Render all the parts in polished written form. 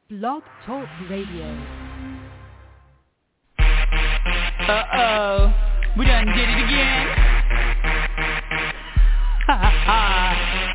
Blog Talk Radio. Uh-oh, we done did it again. Ha ha ha.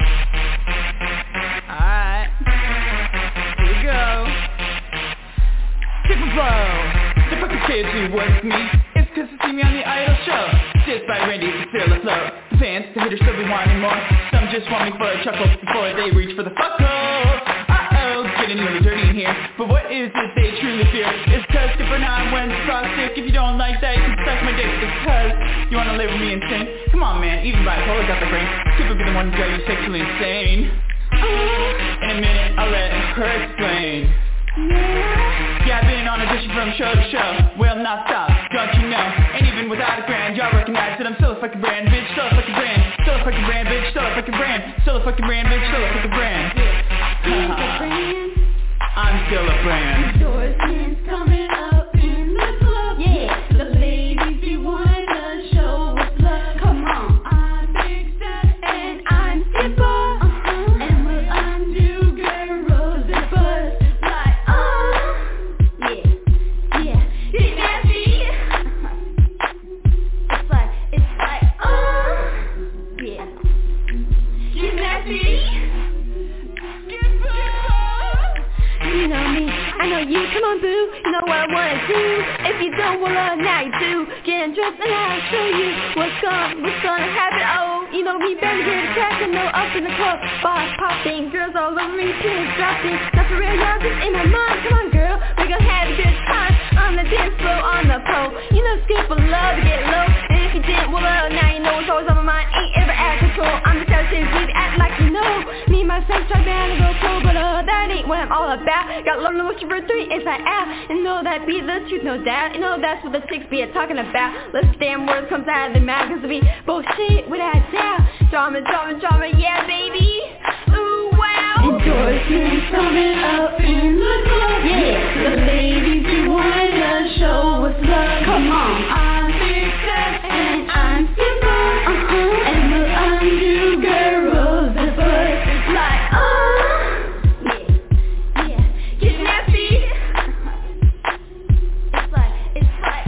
Alright, here we go. Super Flow, the fucking kids who work with me. It's cause they see me on the Idol show. Just by Randy, it's still afloat. The fans, the haters still be wanting more. Some just want me for a chuckle before they reach for the fuck hole. Getting really dirty in here, but what is it they truly fear? It's cause different I went frostic. If you don't like that, you can suck my dick. It's cause you wanna live with me insane. Come on man, even bipolar got the brain. Super be the one who got you sexually insane. In a minute, I'll let her explain. Yeah, I've been on audition from show to show. Will not stop, don't you know? And even without a grand, y'all recognize that I'm still a fucking brand, bitch. Still a fucking brand, still a fucking brand, bitch. Still a fucking brand, still a fucking brand, bitch. Still a fucking brand. I'm still a brand. Endorsements coming up in the club. Yeah, the ladies be wanting to show us love. Come on, I'm Big Steph and I'm Simple. And we'll undo girls and buzz like yeah, get nasty. It's like yeah, get nasty. You know me, I know you, come on boo, you know what I wanna do. If you don't wanna, now you do. Getting dressed and I'll show you what's gonna happen. Oh, you know me, better get attracted, no up in the club. Bars popping, girls all over me, pins dropping. Not for real, y'all just in my mind. Come on girl, we gon' have a good time. On the dance floor, on the pole. You know people love to get low. And if you didn't, well now you know what's always on my mind. Ain't ever out of control, I'm just out of shit, really act like you know. Me and my sex try down to go pro, but that ain't what I'm all about. Got love no motion for 3 inside out. And know that be the truth, no doubt. You know that's what the chicks be talking about. Let's damn words comes out of the mouth, cause we bullshit without doubt. Drama, yeah baby. Ooh wow. Endorsements coming up in the club. Yeah, the ladies you wanna show us love. Come on, I'm Big Steph and I'm Simple. And we'll undo girls and boys like get nasty. It's like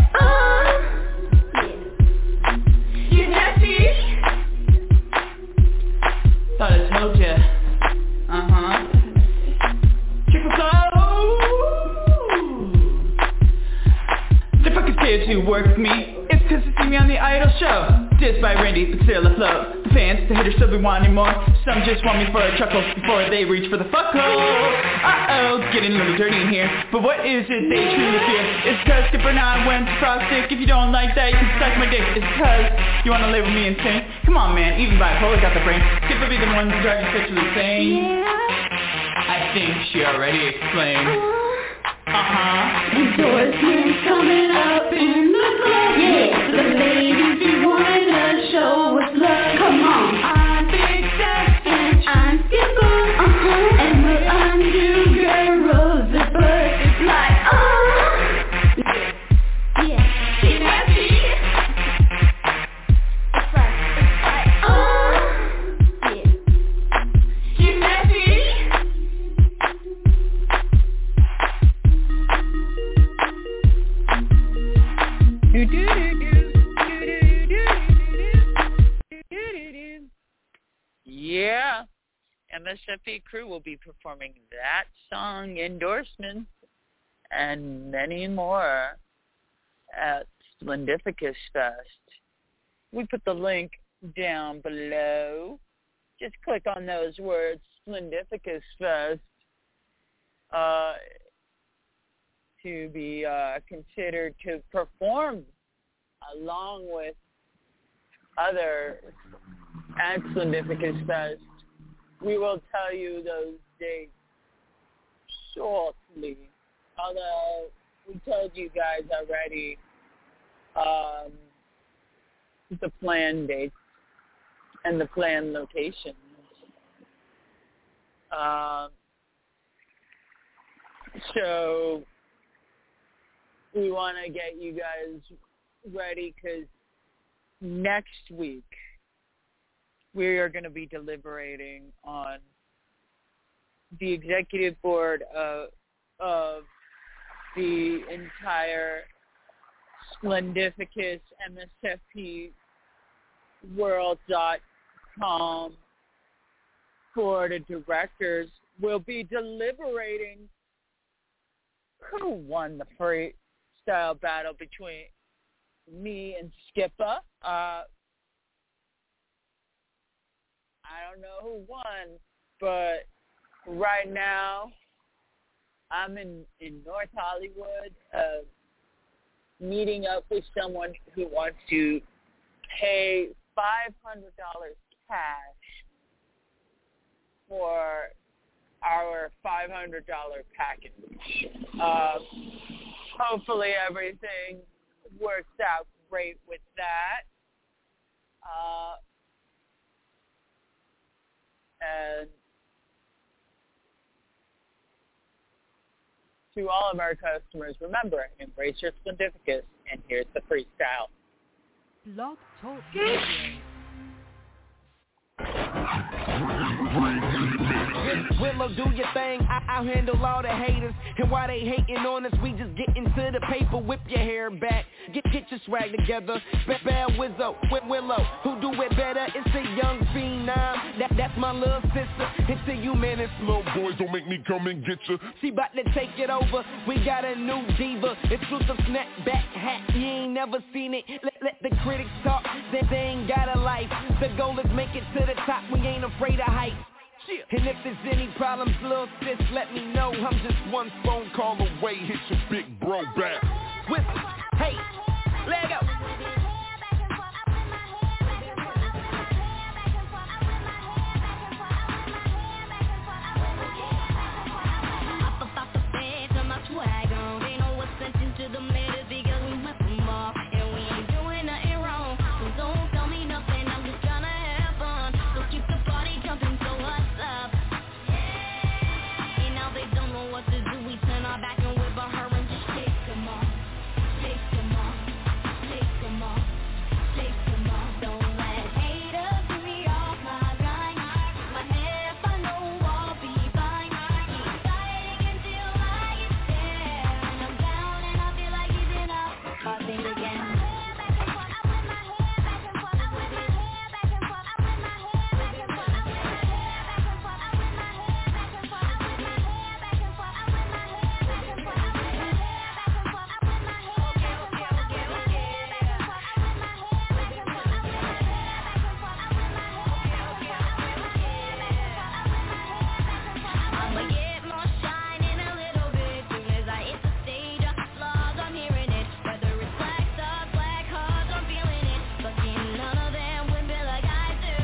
get nasty. Thought I told ya. Triple Flow. The fucking kids who work with me. It's cause they see me on the Idol show. Dissed by Randy, but still afloat. The fans, the haters still be wanting more. Some just want me for a chuckle before they reach for the fuck hole. Getting a little dirty in here, but what is it they truly fear? It's cause Skipper and I went frostic. If you don't like that, you can suck my dick. It's cause you wanna live with me insane. Come on man, even bipolar got the brain. Skipper be the one who drives you sexually insane. I think she already explained. Endorsements coming up in the club. Yeah, the ladies you wanna show us love. Come on, I'm Big Steph and I'm Simple. And we'll undo girls and birds. It's like yeah, get nasty. It's like yeah, get nasty. Yeah, MSFE crew will be performing that song, Endorsements, and many more at Splendificus Fest. We put the link down below. Just click on those words, Splendificus Fest, to be considered to perform along with other at Splendificus Fest. We will tell you those dates shortly. Although we told you guys already the planned dates and the planned locations. So we want to get you guys ready because next week we are going to be deliberating on the executive board of the entire Splendificus MSFP World.com board of directors will be deliberating who won the freestyle battle between me and Skipper. I don't know who won, but right now I'm in North Hollywood meeting up with someone who wants to pay $500 cash for our $500 package. Hopefully everything works out great with that. And to all of our customers, remember, embrace your Splendificus, and here's the freestyle. Blog Talk Radio. Willow, do your thing, I'll handle all the haters. And while they hating on us, we just get into the paper. Whip your hair back, get your swag together. Bad Wizzo, with Willow, who do it better? It's a young phenom, that's my little sister. It's a you, man, it's little boys, don't make me come and get you. She bout to take it over, we got a new diva. Exclusive snapback hat, you ain't never seen it. Let the critics talk, they ain't got a life. The goal is make it to the top, we ain't afraid of heights. And if there's any problems, little sis, let me know. I'm just one phone call away, hit your big bro back. Whistle, hey, let go. Swag on, they know what's sent into the middle because we went from off and we ain't doing nothing wrong. So don't tell me nothing, I'm just trying to have fun. So keep the party jumping, so what's up? And now they don't know what to do, we turn our back and whip on her and just take them off. Take them off, take them off, take them off. Don't let haters get me off my grind. My head if I know I'll be fine. Keep fighting until I get there. And I'm down and I feel like giving up. I think again. I'ma get more shine in a little bit. Soon as I hit the stage, applause, I'm hearing it. Whether it's black stars, black hearts, I'm feeling it. But none of them would be like I do.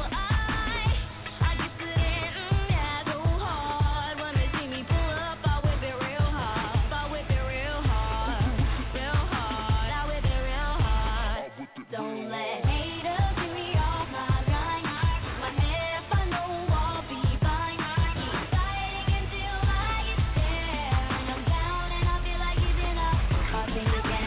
I get to it, yeah, go hard. When they see me pull up, I whip it real hard. I whip it real hard, real hard. I whip it real hard. Don't let haters get me off my grind. My head if I know I'll be fine. Keep fighting until I get there. And I'm down and I feel like giving up. I think again.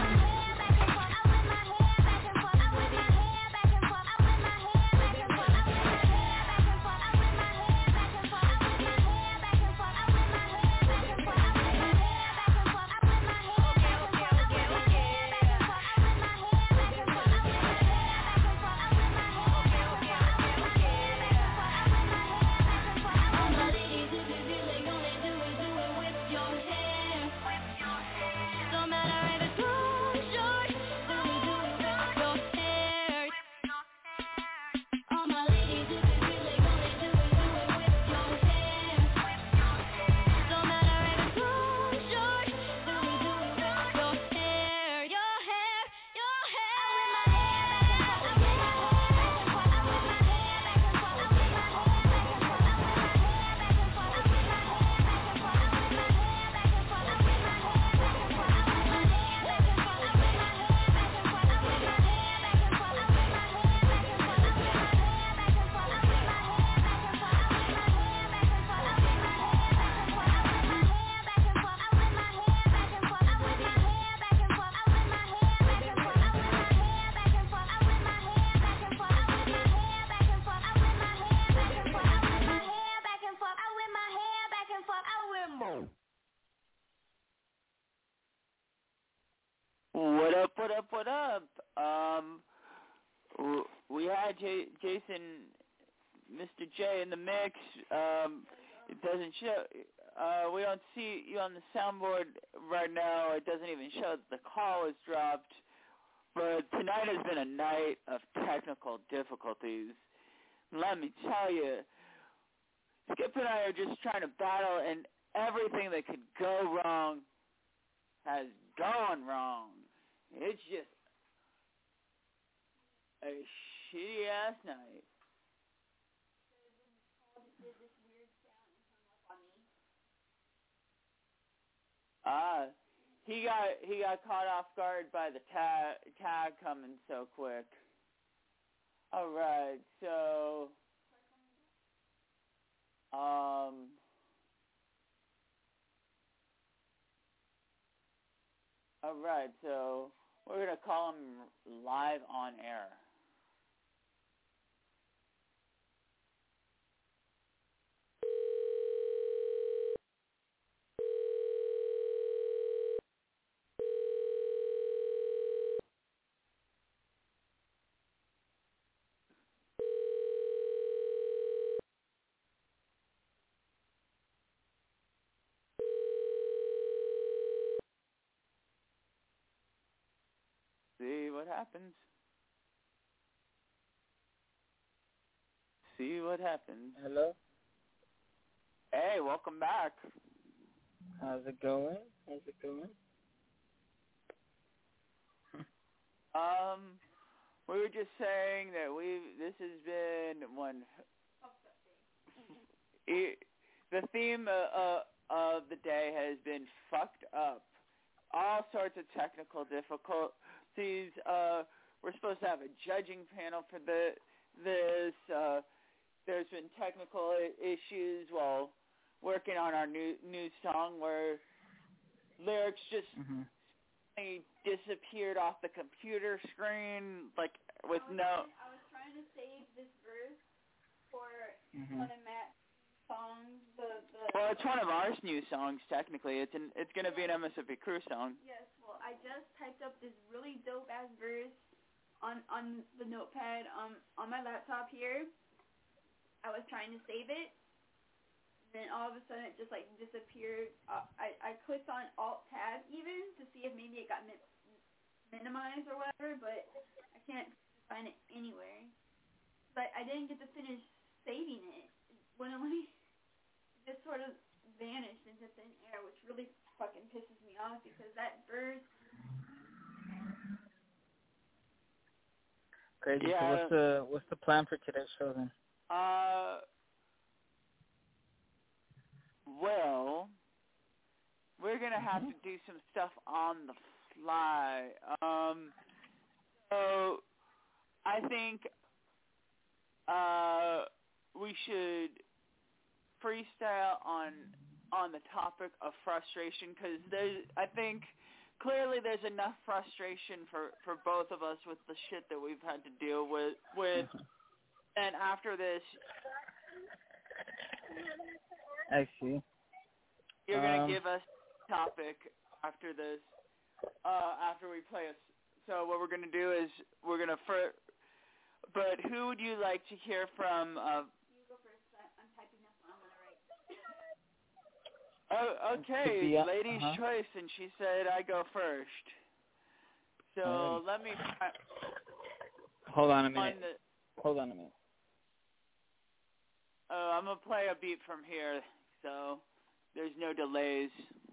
All my ladies, if you feel like gonna do it with your hands. Don't matter if it's long, short, do it with your hair. All my ladies, if you feel like gonna do it with your hands. Don't matter if it's long, short, do it with your hair. Your hair, your Jason, Mr. J in the mix. It doesn't show. We don't see you on the soundboard right now. It doesn't even show that the call was dropped. But tonight has been a night of technical difficulties. Let me tell you, Skip and I are just trying to battle, and everything that could go wrong has gone wrong. It's just a shitty-ass night. He got caught off guard by the tag coming so quick. All right, so we're gonna call him live on air. See what happens. See what happens. Hello? Hey, welcome back. How's it going? We were just saying that this has been one. The theme of the day has been fucked up. All sorts of technical difficulties. We're supposed to have a judging panel for this. There's been technical issues while working on our new song where lyrics just disappeared off the computer screen, like with I was trying to save this verse for one of Matt's songs. Well, it's one of our new songs. Technically, it's going to be an MSFP Crew song. Yes. Well, I just typed up this really dope ass verse on the notepad on my laptop here. I was trying to save it. Then all of a sudden it just like disappeared. I clicked on Alt-Tab even to see if maybe it got minimized or whatever, but I can't find it anywhere. But I didn't get to finish saving it. When it just sort of vanished into thin air, which really fucking pisses me off because that verse. Crazy. Yeah. So what's the plan for today's show then? Well, we're going to have to do some stuff on the fly. So I think we should freestyle on the topic of frustration because I think clearly there's enough frustration for both of us with the shit that we've had to deal with. And after this, I see. You're going to give us a topic after this, after we play us. So what we're going to do is we're going to but who would you like to hear from? You go first. I'm typing up what I'm going to write. Oh, okay, lady's choice, and she said I go first. So let me... Hold on a minute. I'm going to play a beat from here, so there's no delays.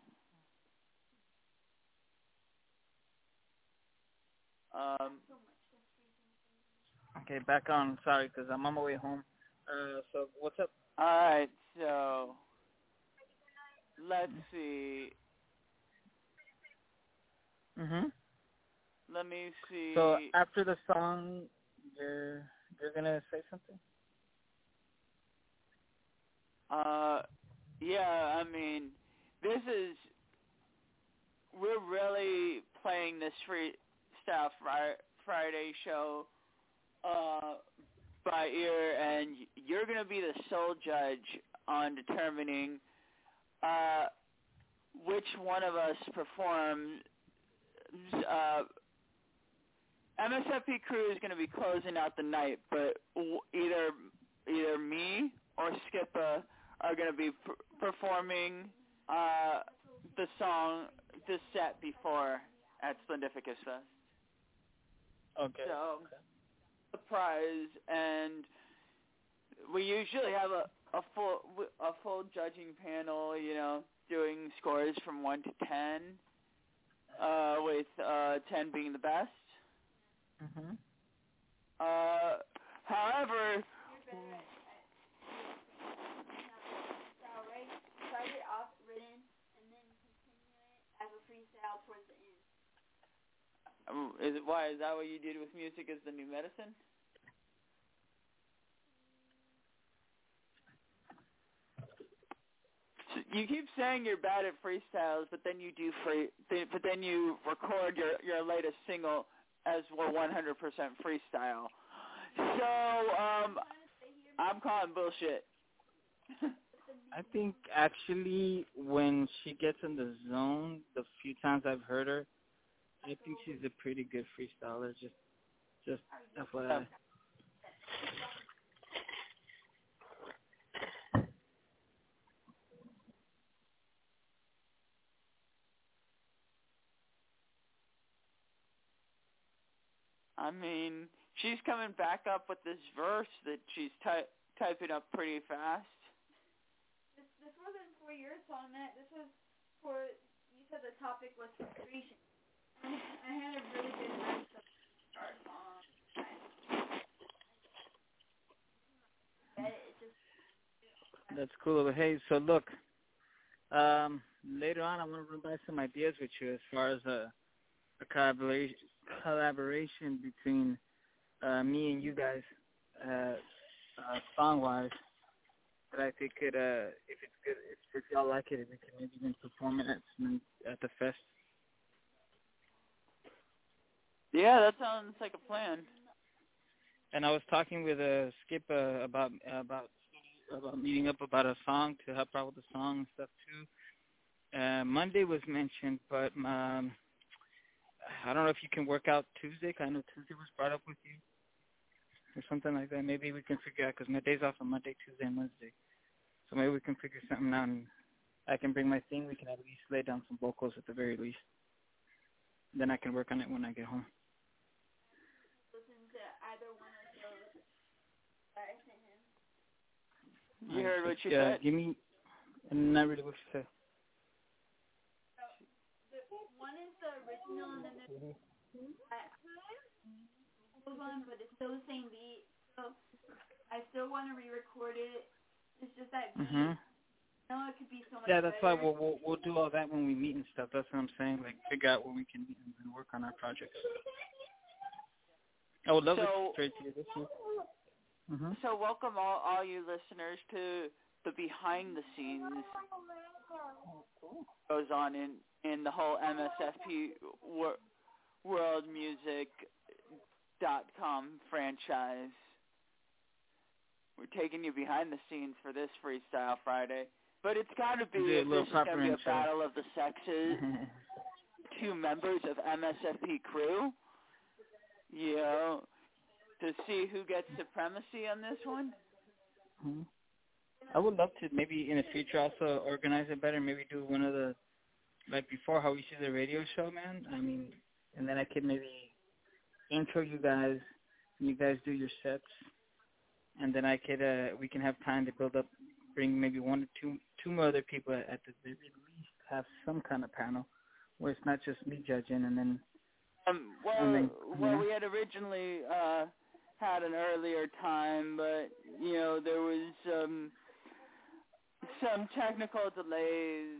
Okay, back on. Sorry, because I'm on my way home. So what's up? All right, so let's see. Let me see. So after the song, you're gonna say something? Yeah, I mean, we're really playing this Freestyle Friday show by ear, and you're going to be the sole judge on determining which one of us performs MSFP crew is going to be closing out the night, but either me or Skippa are going to be performing the set before at Splendificus Fest. Okay. So, surprise, and we usually have a full judging panel, doing scores from 1 to 10, with 10 being the best. Mhm. However, Start it off written and then continue it as a freestyle towards the end. Why is that what you did with music as the new medicine? So you keep saying you're bad at freestyles, but then you record your latest single as 100% freestyle. So I'm calling bullshit. I think actually when she gets in the zone, the few times I've heard her, I think she's a pretty good freestyler. Just FYI. I mean, she's coming back up with this verse that she's typing up pretty fast. This wasn't for your song, Matt. This was for, you said the topic was frustration. I had a really good verse of our song. That's cool. Hey, so look, later on I want to run by some ideas with you as far as a collaboration between me and you guys, song-wise. That I think could, if it's good, if y'all like it, we can maybe even perform it at the fest. Yeah, that sounds like a plan. And I was talking with Skip about meeting up about a song to help out with the song and stuff too. Monday was mentioned, but I don't know if you can work out Tuesday. I know Tuesday was brought up with you or something like that. Maybe we can figure out, because my day's off on Monday, Tuesday, and Wednesday. So maybe we can figure something out, and I can bring my thing. We can at least lay down some vocals at the very least. Then I can work on it when I get home. Listen to either one of those that I sent him. You heard what she said? Give me, not really what she said. One is the original, and then there's one, but it's still the same beat. So I still want to re-record it. It's just that beat. Mhm. No, it could be so much Yeah, that's better. why we'll do all that when we meet and stuff. That's what I'm saying. Like, figure out where we can meet and work on our projects. I would love to straight to you this week. Mhm. So welcome all you listeners to the behind the scenes goes on in the whole MSFP worldmusic.com franchise. We're taking you behind the scenes for this Freestyle Friday. But it's got to be, if this is going to be a battle of the sexes, 2 members of MSFP crew, to see who gets supremacy on this one. Mm-hmm. I would love to maybe in the future also organize it better. Maybe do one of the, like before how we used to do the radio show, man. I mean, and then I could maybe intro you guys, and you guys do your sets, and then I could we can have time to build up, bring maybe 1 or 2 more other people at the very least, have some kind of panel where it's not just me judging, and then. We had originally had an earlier time, but there was some technical delays.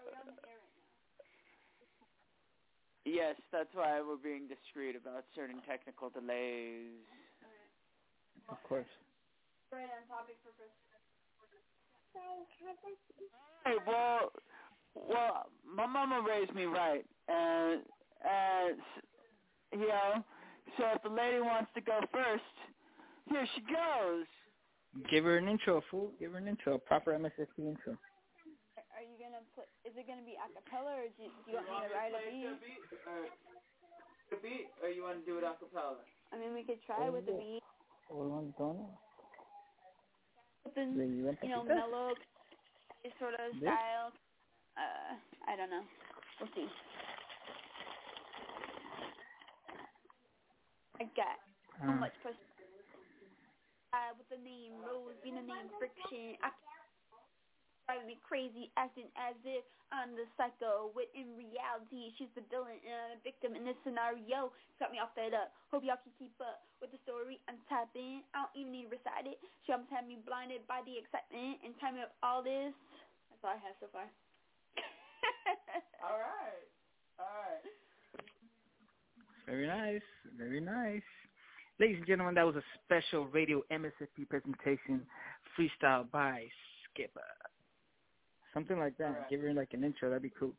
Yes, that's why we're being discreet about certain technical delays. Of course. Right on topic for Christmas. Hey, well, my mama raised me right, and so if the lady wants to go first, here she goes. Give her an intro, fool. Give her an intro, a proper MSFP intro. Are you gonna is it gonna be a cappella, or do you want me to write a beat? The beat, or you want to do it a cappella? I mean, we could try with the beat. With the, mellow sort of style. I don't know. We'll see. I got so much pressure. With the name Rose, being the name Friction, I driving me crazy, acting as if I'm the psycho, when in reality she's the villain and a victim in this scenario. It's got me all fed up. Hope y'all can keep up with the story I'm tapping. I don't even need to recite it. She almost had me blinded by the excitement and timing of all this. That's all I have so far. All right. Very nice. Very nice. Ladies and gentlemen, that was a special radio MSFP presentation, freestyle by Skipper. Something like that. Right. Give her like an intro. That'd be cool.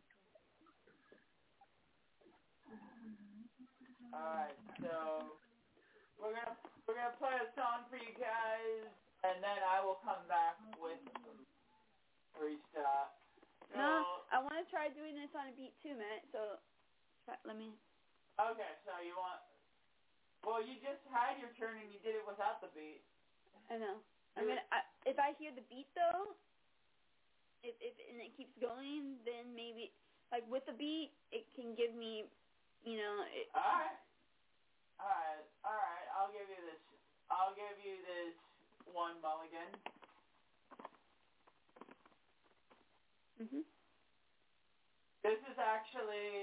All right. So we're gonna play a song for you guys, and then I will come back with freestyle. So, no, I want to try doing this on a beat too, Matt. So let me. Okay. So you want? Well, you just had your turn and you did it without the beat. I know. If I hear the beat though, if and it keeps going, then maybe like with the beat, it can give me, All right. I'll give you this one mulligan. Mhm. This is actually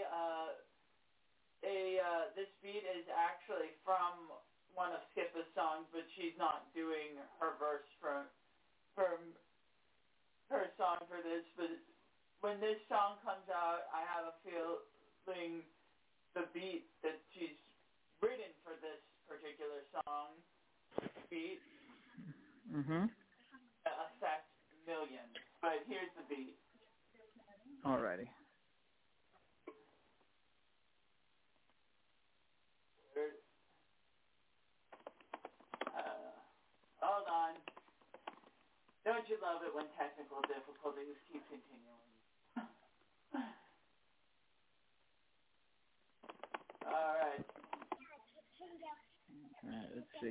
this beat is actually from one of Skippa's songs, but she's not doing her verse from her song for this. But when this song comes out, I have a feeling the beat that she's written for this particular song beat affect millions. But here's the beat. Alrighty. Hold on. Don't you love it when technical difficulties keep continuing? Alright. Alright, let's see.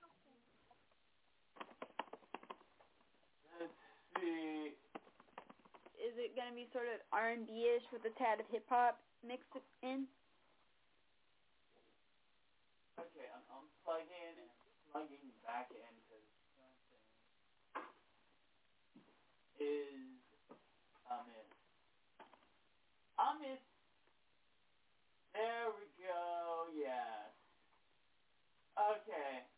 Is it going to be sort of R&B-ish with a tad of hip-hop mixed in? Okay, I'm plugging and plugging back in because something is amiss. There we go, yes. Okay.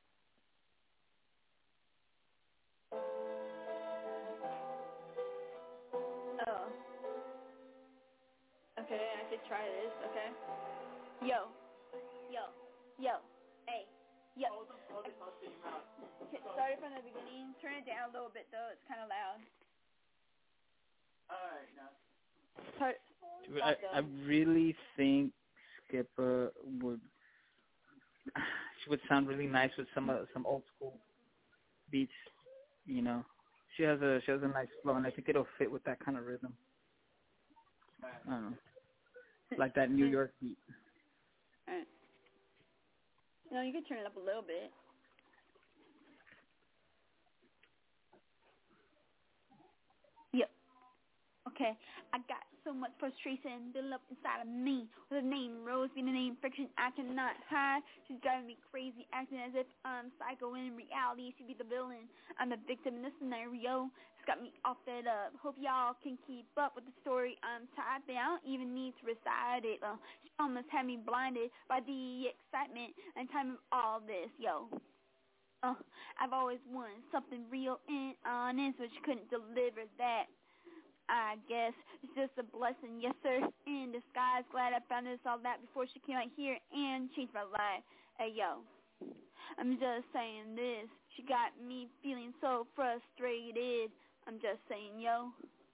Oh. Okay, I could try this, okay? Yo. Hey. Yo. Hold it close to your mouth. Start it from the beginning. Turn it down a little bit, though. It's kind of loud. Alright, now. I really think Skipper would sound really nice with some old school beats. She has a nice flow, and I think it'll fit with that kind of rhythm. I don't know, like that New York beat. All right. No, you can turn it up a little bit. Yep. Okay. I got so much frustration built up inside of me. With the name Rose being the name Friction, I cannot hide. She's driving me crazy, acting as if I'm psycho. When in reality, she'd be the villain. I'm the victim in this scenario. It's got me all fed up. Hope y'all can keep up with the story I'm typing. I don't even need to recite it. She almost had me blinded by the excitement and time of all this. I've always wanted something real and honest, but she couldn't deliver that. I guess it's just a blessing, yes sir, in disguise. Glad I found this all that before she came out here and changed my life. Hey yo, I'm just saying this. She got me feeling so frustrated. I'm just saying yo.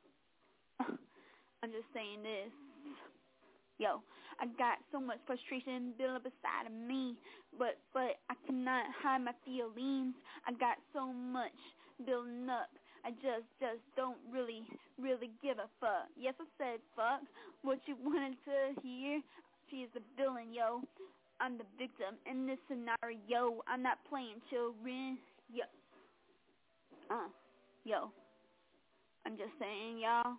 I'm just saying this. Yo, I got so much frustration built up inside of me, but I cannot hide my feelings. I got so much building up. I just don't really give a fuck. Yes, I said fuck. What you wanted to hear? She's the villain, yo. I'm the victim in this scenario. I'm not playing children. Yo. Yo. I'm just saying, y'all.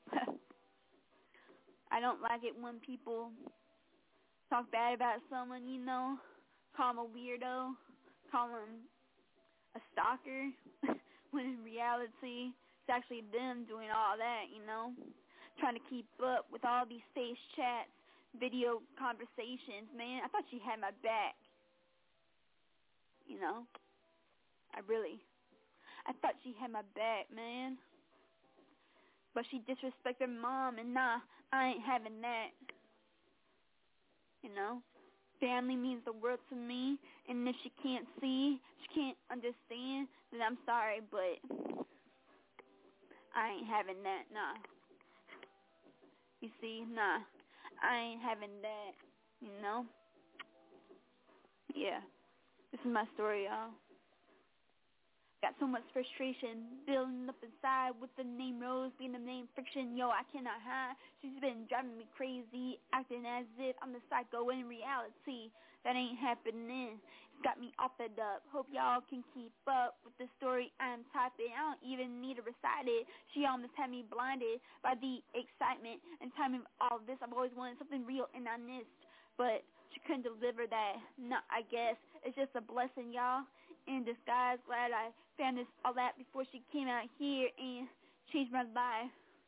I don't like it when people talk bad about someone, you know, call them a weirdo, call them a stalker, when in reality, it's actually them doing all that, you know, trying to keep up with all these face chats, video conversations. Man, I thought she had my back, you know, I thought she had my back, man, but she disrespected mom, and nah, I ain't having that, you know. Family means the world to me, and if she can't see, she can't understand, then I'm sorry, but I ain't having that, nah. You see, nah, I ain't having that, you know? Yeah, this is my story, y'all. Got so much frustration building up inside with the name Rose being the name Friction. Yo, I cannot hide. She's been driving me crazy, acting as if I'm the psycho in reality. That ain't happening. It's got me all fed up. Hope y'all can keep up with the story I'm typing. I don't even need to recite it. She almost had me blinded by the excitement and timing of all this. I've always wanted something real and honest, but she couldn't deliver that. No, I guess it's just a blessing, y'all. In disguise, glad I found this all that before she came out here and changed my life.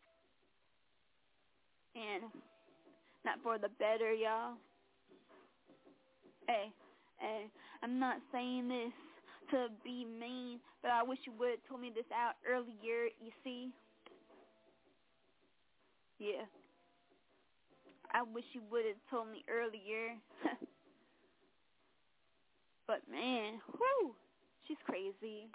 And not for the better, y'all. Hey, I'm not saying this to be mean, but I wish you would have told me this out earlier, you see? Yeah. I wish you would have told me earlier. But man, whew, she's crazy.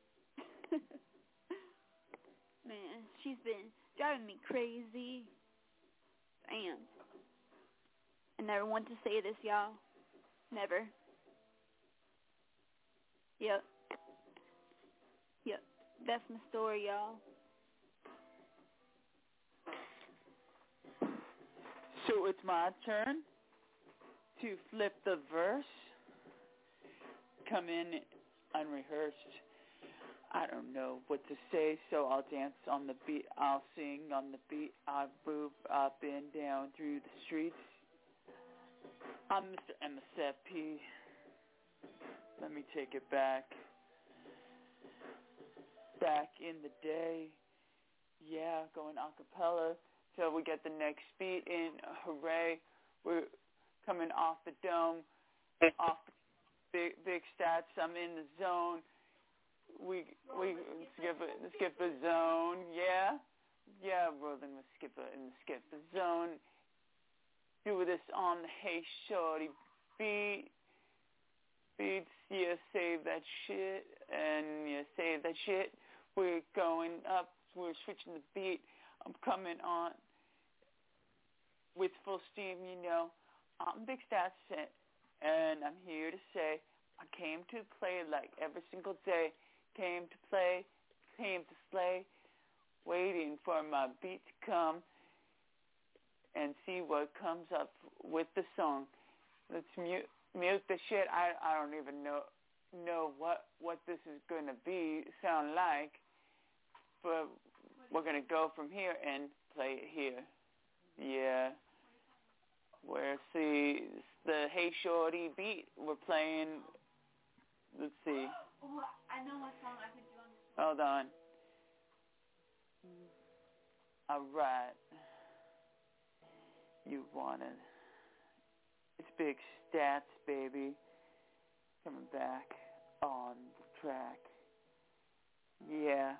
Man, she's been driving me crazy. Damn. I never want to say this, y'all. Never. Yep. That's my story, y'all. So it's my turn to flip the verse. Come in unrehearsed. I don't know what to say, so I'll dance on the beat. I'll sing on the beat. I'll move up and down through the streets. I'm Mr. MSFP. Let me take it back. Back in the day. Yeah, going a cappella till we get the next beat in. Hooray. We're coming off the dome, off the big stats. I'm in the zone. We skip a zone. Yeah, rolling with skipper in the skipper zone. Do this on the Hey Shorty beats. Yeah, save that shit, and yeah, save that shit. We're going up. We're switching the beat. I'm coming on with full steam, you know. I'm Big Stats, and I'm here to say I came to play like every single day. Came to play, came to slay, waiting for my beat to come and see what comes up with the song. Let's mute the shit. I don't even know what this is going to sound like, but we're going to go from here and play it here. Yeah. Where's the Hey Shorty beat we're playing? Let's see. I know what song I could do on this. Hold on. All right. You want it. It's Big Stats, baby. Coming back on the track. Yeah.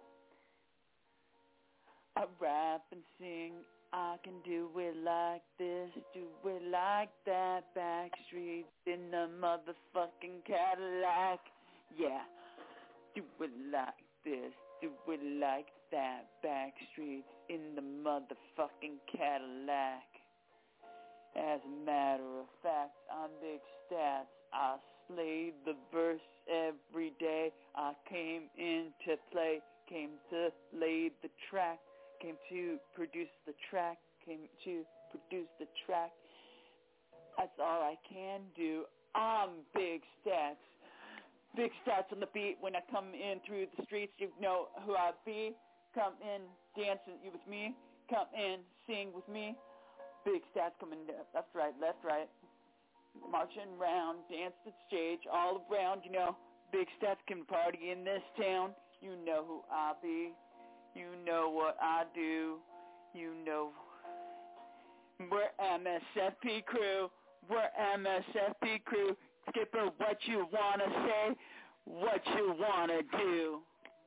I rap and sing. I can do it like this, do it like that. Backstreets in the motherfucking Cadillac. Yeah. Do it like this, do it like that. Backstreets in the motherfucking Cadillac. As a matter of fact, I'm Big Stats. I slay the verse every day. I came in to play, came to lay the track, came to produce the track, That's all I can do. I'm Big Stats. Big Stats on the beat. When I come in through the streets, you know who I be. Come in, dance with me. Come in, sing with me. Big Stats coming left, right. Marching around, dance the stage, all around, you know. Big Stats can party in this town. You know who I be. You know what I do. You know. We're MSFP crew. We're MSFP crew. Skipper, what you wanna say? What you wanna do?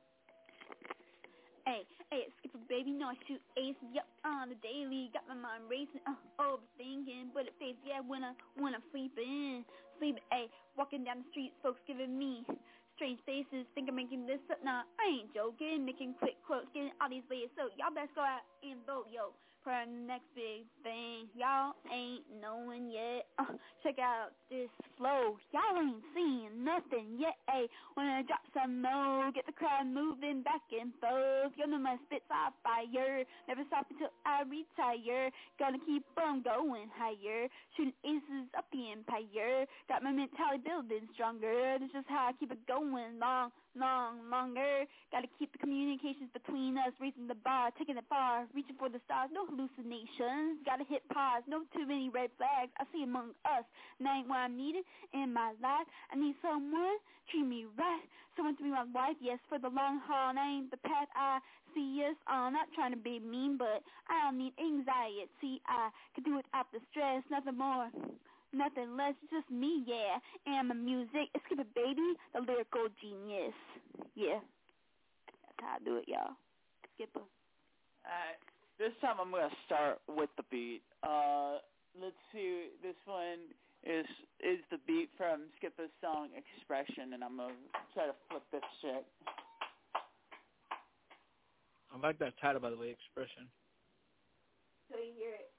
Hey, Skipper, baby, no, I shoot ace, yup, on the daily, got my mind racing, overthinking, but it fades, yeah, when I'm sleeping, hey, walking down the street, folks giving me strange faces, think I'm making this up, nah, I ain't joking, making quick quotes, getting all these ways, so y'all best go out and vote, yo, for our next big thing, y'all ain't knowing yet, check out this flow, y'all ain't seeing nothing yet, hey, when I drop some more, get the crowd moving back and forth, you know my spits are fire, never stop until I retire, gonna keep on going higher, shooting aces up the empire, got my mentality building stronger, that's just how I keep it going longer, gotta keep the communications between us, raising the bar, taking it far, reaching for the stars, no hallucinations, gotta hit pause, no too many red flags, I see among us, and I ain't what I'm needing in my life, I need someone, treat me right, someone to be my wife, yes, for the long haul, and I ain't the path I see us on, not trying to be mean, but I don't need anxiety, I can do without the stress, nothing more, nothing less, just me, yeah, and my music, it's Skipper, baby, the lyrical genius, yeah, that's how I do it, y'all, Skipper. Alright, this time I'm going to start with the beat. Let's see, this one is the beat from Skipper's song Expression, and I'm going to try to flip this shit. I like that title, by the way, Expression. So you hear it.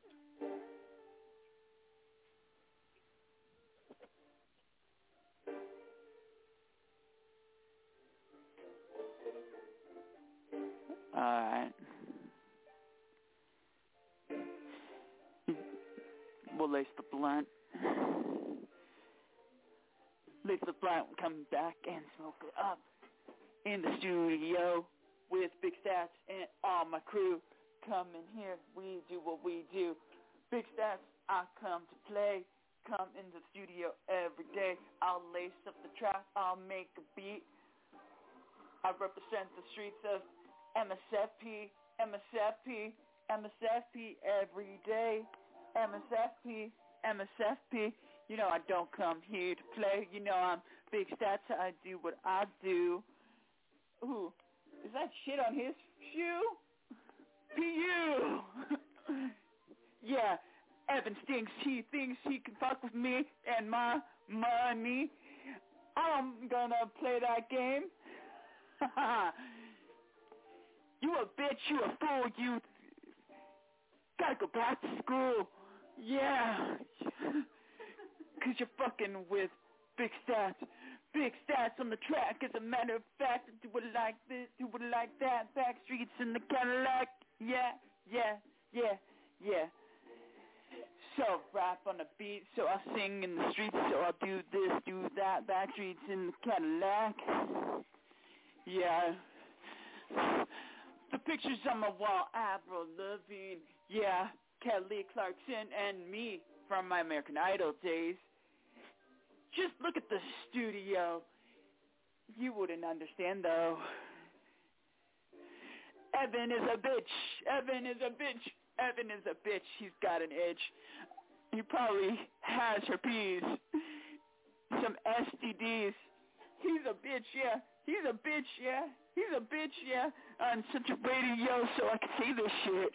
Alright. We'll lace the blunt. Lace the blunt, come back and smoke it up. In the studio with Big Stats and all my crew. Come in here, we do what we do. Big Stats, I come to play. Come in the studio every day. I'll lace up the track, I'll make a beat. I represent the streets of MSFP every day. MSFP, you know I don't come here to play. You know I'm Big Stats, I do what I do. Ooh, is that shit on his shoe? PU! Yeah, Evan thinks he can fuck with me and my money. I'm gonna play that game. You a bitch, you a fool, you gotta go back to school. Yeah. Cause you're fucking with Big Stats. Big Stats on the track. As a matter of fact, do it like this, do it like that. Back streets in the Cadillac. Yeah. So rap on the beat, so I sing in the streets, so I'll do this, do that. Back streets in the Cadillac. Yeah. The pictures on my wall, Avril Lavigne, yeah, Kelly Clarkson and me from my American Idol days. Just look at the studio. You wouldn't understand though. Evan is a bitch. He's got an itch. He probably has herpes. Some STDs. He's a bitch, yeah. On such a radio so I can say this shit.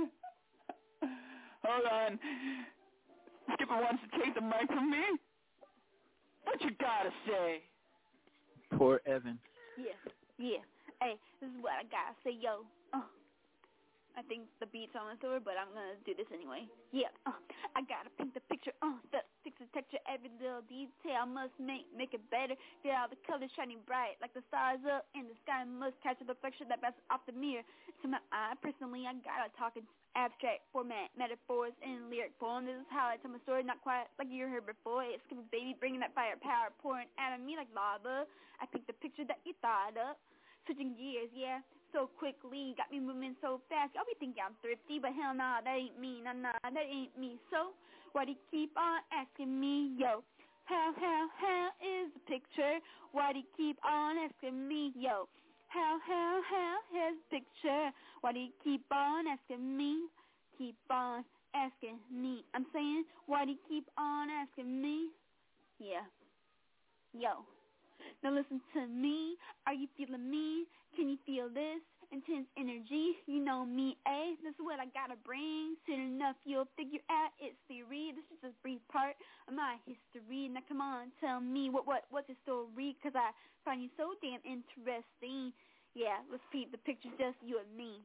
Hold on. Skipper wants to take the mic from me. What you gotta say? Poor Evan. Yeah. Hey, this is what I gotta say, yo. I think the beat's almost over, but I'm gonna do this anyway. Yeah, I gotta paint the picture, fix the texture, every little detail must make it better. Get all the colors shining bright, like the stars up in the sky. Must catch a reflection that bounces off the mirror. To my eye, personally, I gotta talk Abstract format, metaphors in lyric form. This is how I tell my story, not quite like you heard before. It's a baby bringing that fire power pouring out of me like lava. I picked the picture that you thought of. Switching gears, yeah, so quickly. Got me moving so fast. Y'all be thinking I'm thrifty, but hell nah, that ain't me. Nah, that ain't me. So, why do you keep on asking me, yo? How is the picture? Why do you keep on asking me, yo? How is the picture? Why do you keep on asking me? Keep on asking me. I'm saying, why do you keep on asking me? Yeah. Yo. Now listen to me. Are you feeling me? Can you feel this intense energy? You know me, eh? This is what I gotta bring. Soon enough you'll figure out it's theory. This is just a brief part of my history. Now come on, tell me what's your story? 'Cause I find you so damn interesting. Yeah, let's paint the picture, just you and me.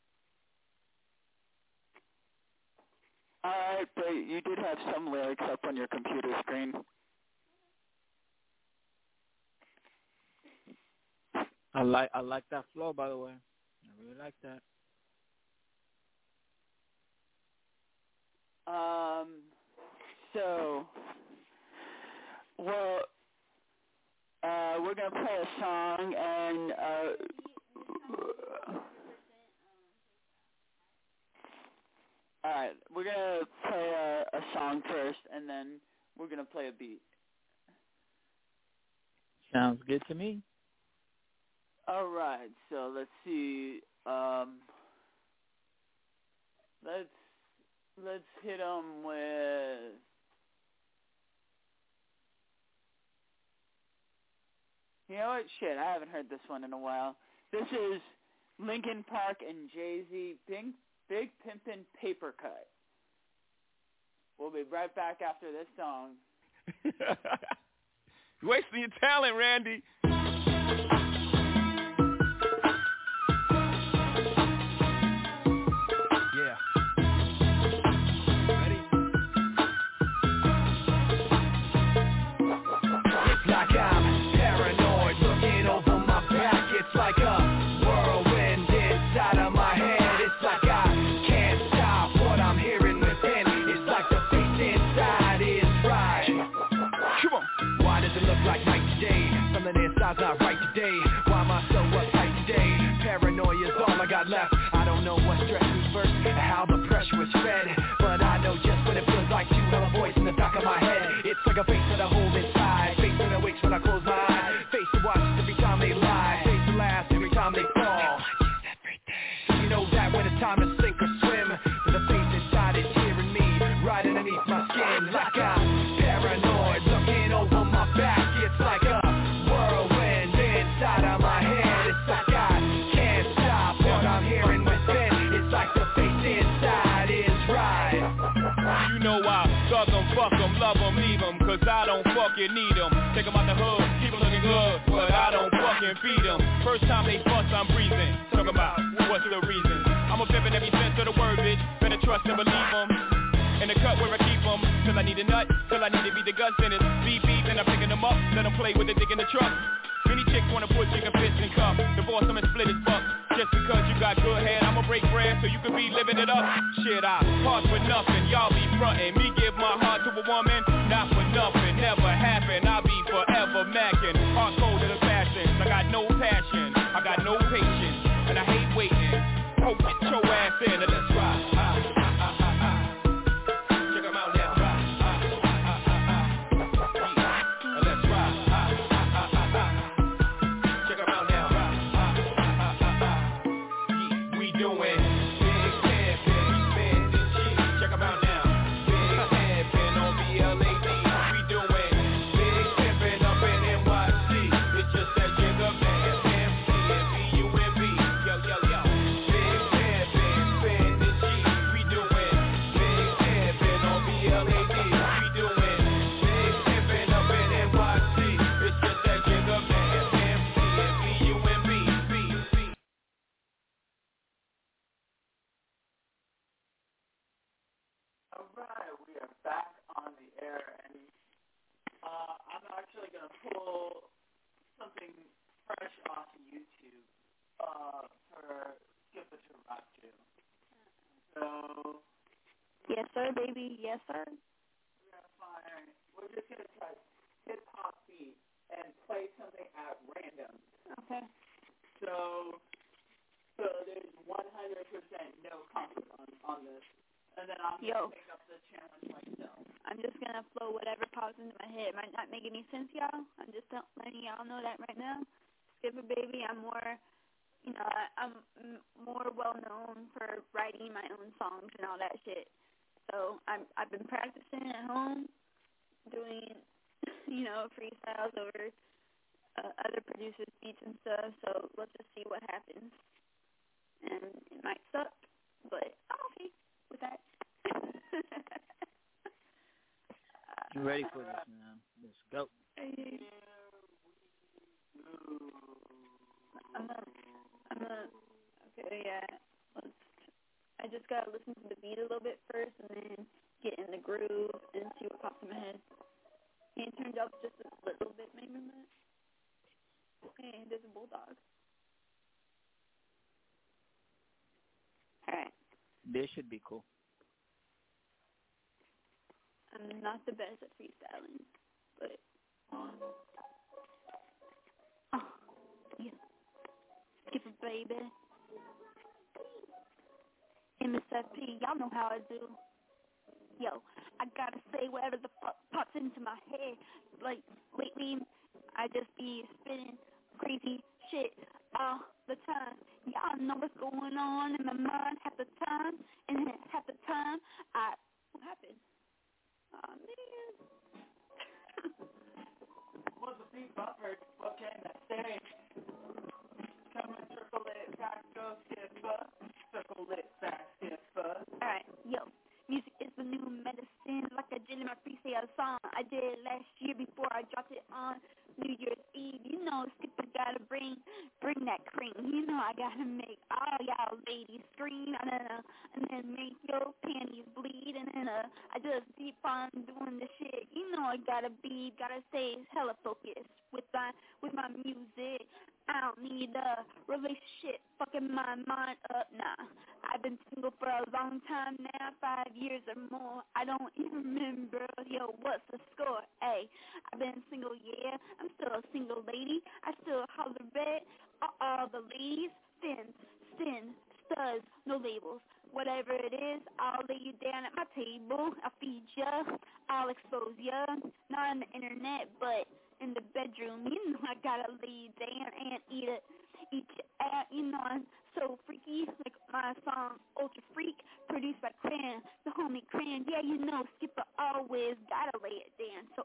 All right, but you did have some lyrics up on your computer screen. I like that flow, by the way. I really like that. So, well, we're gonna play a song, and all right, we're gonna play a song first, and then we're gonna play a beat. Sounds good to me. All right, so let's see. Let's hit them with. You know what? Shit, I haven't heard this one in a while. This is Linkin Park and Jay-Z, Big Pimpin' Paper Cut. We'll be right back after this song. You're wasting your talent, Randy. Yeah. Ready? It's like I'm paranoid, looking over my back. It's like a whirlwind inside of my head. It's like I can't stop what I'm hearing within. It's like the face inside is right. Come on. Why does it look like night today? Something inside's not right today. Why am I so uptight today? Paranoia's all I got left. I don't know what stressed me first, how the pressure was fed, but I know just what it feels like to have a voice in the back of my head. It's like a face that I hold inside, face that awakes when I close my eyes, face that watches every time they lie, face that laughs every time they fall. So you know that when it's time to sink or swim, that the face inside is hearing me, right underneath my skin. Like I'm paranoid, looking over my back. It's like a whirlwind inside of my head. It's like I can't stop what I'm hearing within. It's like the face inside is right. You know I thug them, fuck them, love them, leave them, cause I don't fucking need them. Take them out the hood, keep them looking good, but I don't fucking feed them. First time they bust, I'm breathing. Talk about what's the reason. I'm a pimpin' every sense of the word, bitch. Better trust and believe them. In the cut where I keep them, till I need a nut, till I need to be the guts in it. Beep, and I'm picking them up, let them play with the dick in the truck. Many chicks wanna put chicken fists in cup, divorce them and split his buck. Just because you got good head, I'ma break bread so you can be living it up. Shit, I part for nothing, y'all be frontin'. Me give my heart to a woman, not for nothing, never happen. I'll be forever mackin', hard cold in the fashion. I got no passion, I got no patience, and I hate waiting. Oh, get your ass in and let's ride. Check 'em out now. Let's ride. Check 'em out now. We doing big pimpin', we spendin' cheese. Check 'em out now. Big pimpin' on BLAD. We doing big pimpin' up in NYC. It's just that you're the man. MC and BUMB. Yo, yo, yo. Big pimpin', spendin' cheese. We doing big pimpin' on BLAD. We doing big pimpin' up in NYC. It's just that you're the man. MC and BUMB. All right, we are back on the air, and I'm actually going to pull something fresh off of YouTube for Skip It to Rock to. So Yes, sir, baby. Yes, sir. we're just gonna try hip hop beat and play something at random. Okay. So there's 100% no comfort on this, and then I'm gonna pick up the challenge myself. I'm just gonna flow whatever pops into my head. It might not make any sense, y'all. I'm just letting y'all know that right now. Skipper baby, I'm more, I'm more well known for writing my own songs and all that shit. So I've been practicing at home, doing, freestyles over other producers' beats and stuff. So let's just see what happens. And it might suck, but I'm okay with that. You ready for this, man? Let's go. Okay, yeah. I just gotta listen to the beat a little bit first and then get in the groove and see what pops in my head. Can you turn it up just a little bit, maybe, man? Hey, there's a bulldog. Alright. This should be cool. I'm not the best at freestyling, but yeah. Skip it, baby. MSFP, y'all know how I do. Yo, I gotta say whatever the fuck pops into my head. Like, lately, I just be spinning crazy shit all the time. Y'all know what's going on in my mind half the time, and then half the time, what happened? Oh, man. Was the beat buffered? What can I say? Come and circle it back, go skipper. Circle it back, skipper. Alright, yo. Music is the new medicine, like I did in my freestyle song. I did it last year before I dropped it on New Year's Eve. You know, Skipper gotta bring that cream. You know, I gotta make all y'all ladies scream, and then make your panties bleed, and then I just keep on doing this shit. You know, I gotta stay hella focused with my music. I don't need a relationship fucking my mind up, nah. I've been single for a long time now, 5 years or more. I don't even remember, what's the score? Hey, I've been single, yeah. I'm still a single lady. I still holler red. All the ladies, sin, studs, no labels. Whatever it is, I'll lay you down at my table. I'll feed ya. I'll expose ya. Not on the internet, but in the bedroom. You know I gotta lay you down and eat your ass. You know I'm so freaky, like my song Ultra Freak, produced by Cran, the homie Cran. Yeah, you know Skipper always gotta lay it down. So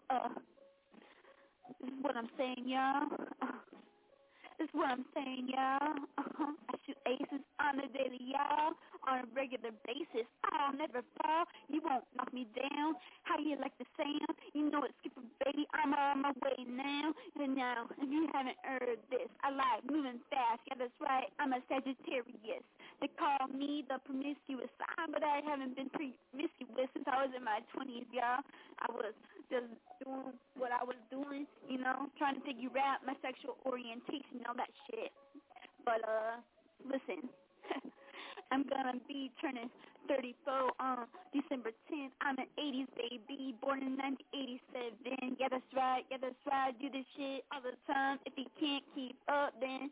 this is what I'm saying, y'all. This is what I'm saying, y'all. I shoot aces on the daily, y'all, on a regular basis. I'll never fall. You won't knock me down. How you like the sound? You know it's Skipper, baby. I'm on my way now. And now, if you haven't heard this, I like moving fast. Yeah, that's right. I'm a Sagittarius. They call me the promiscuous sign, but I haven't been promiscuous since I was in my 20s, y'all. I was just doing what I was doing, trying to figure out my sexual orientation and all that shit. But, listen, I'm gonna be turning 34 on December 10th. I'm an 80s baby, born in 1987. Yeah, that's right. I do this shit all the time. If you can't keep up, then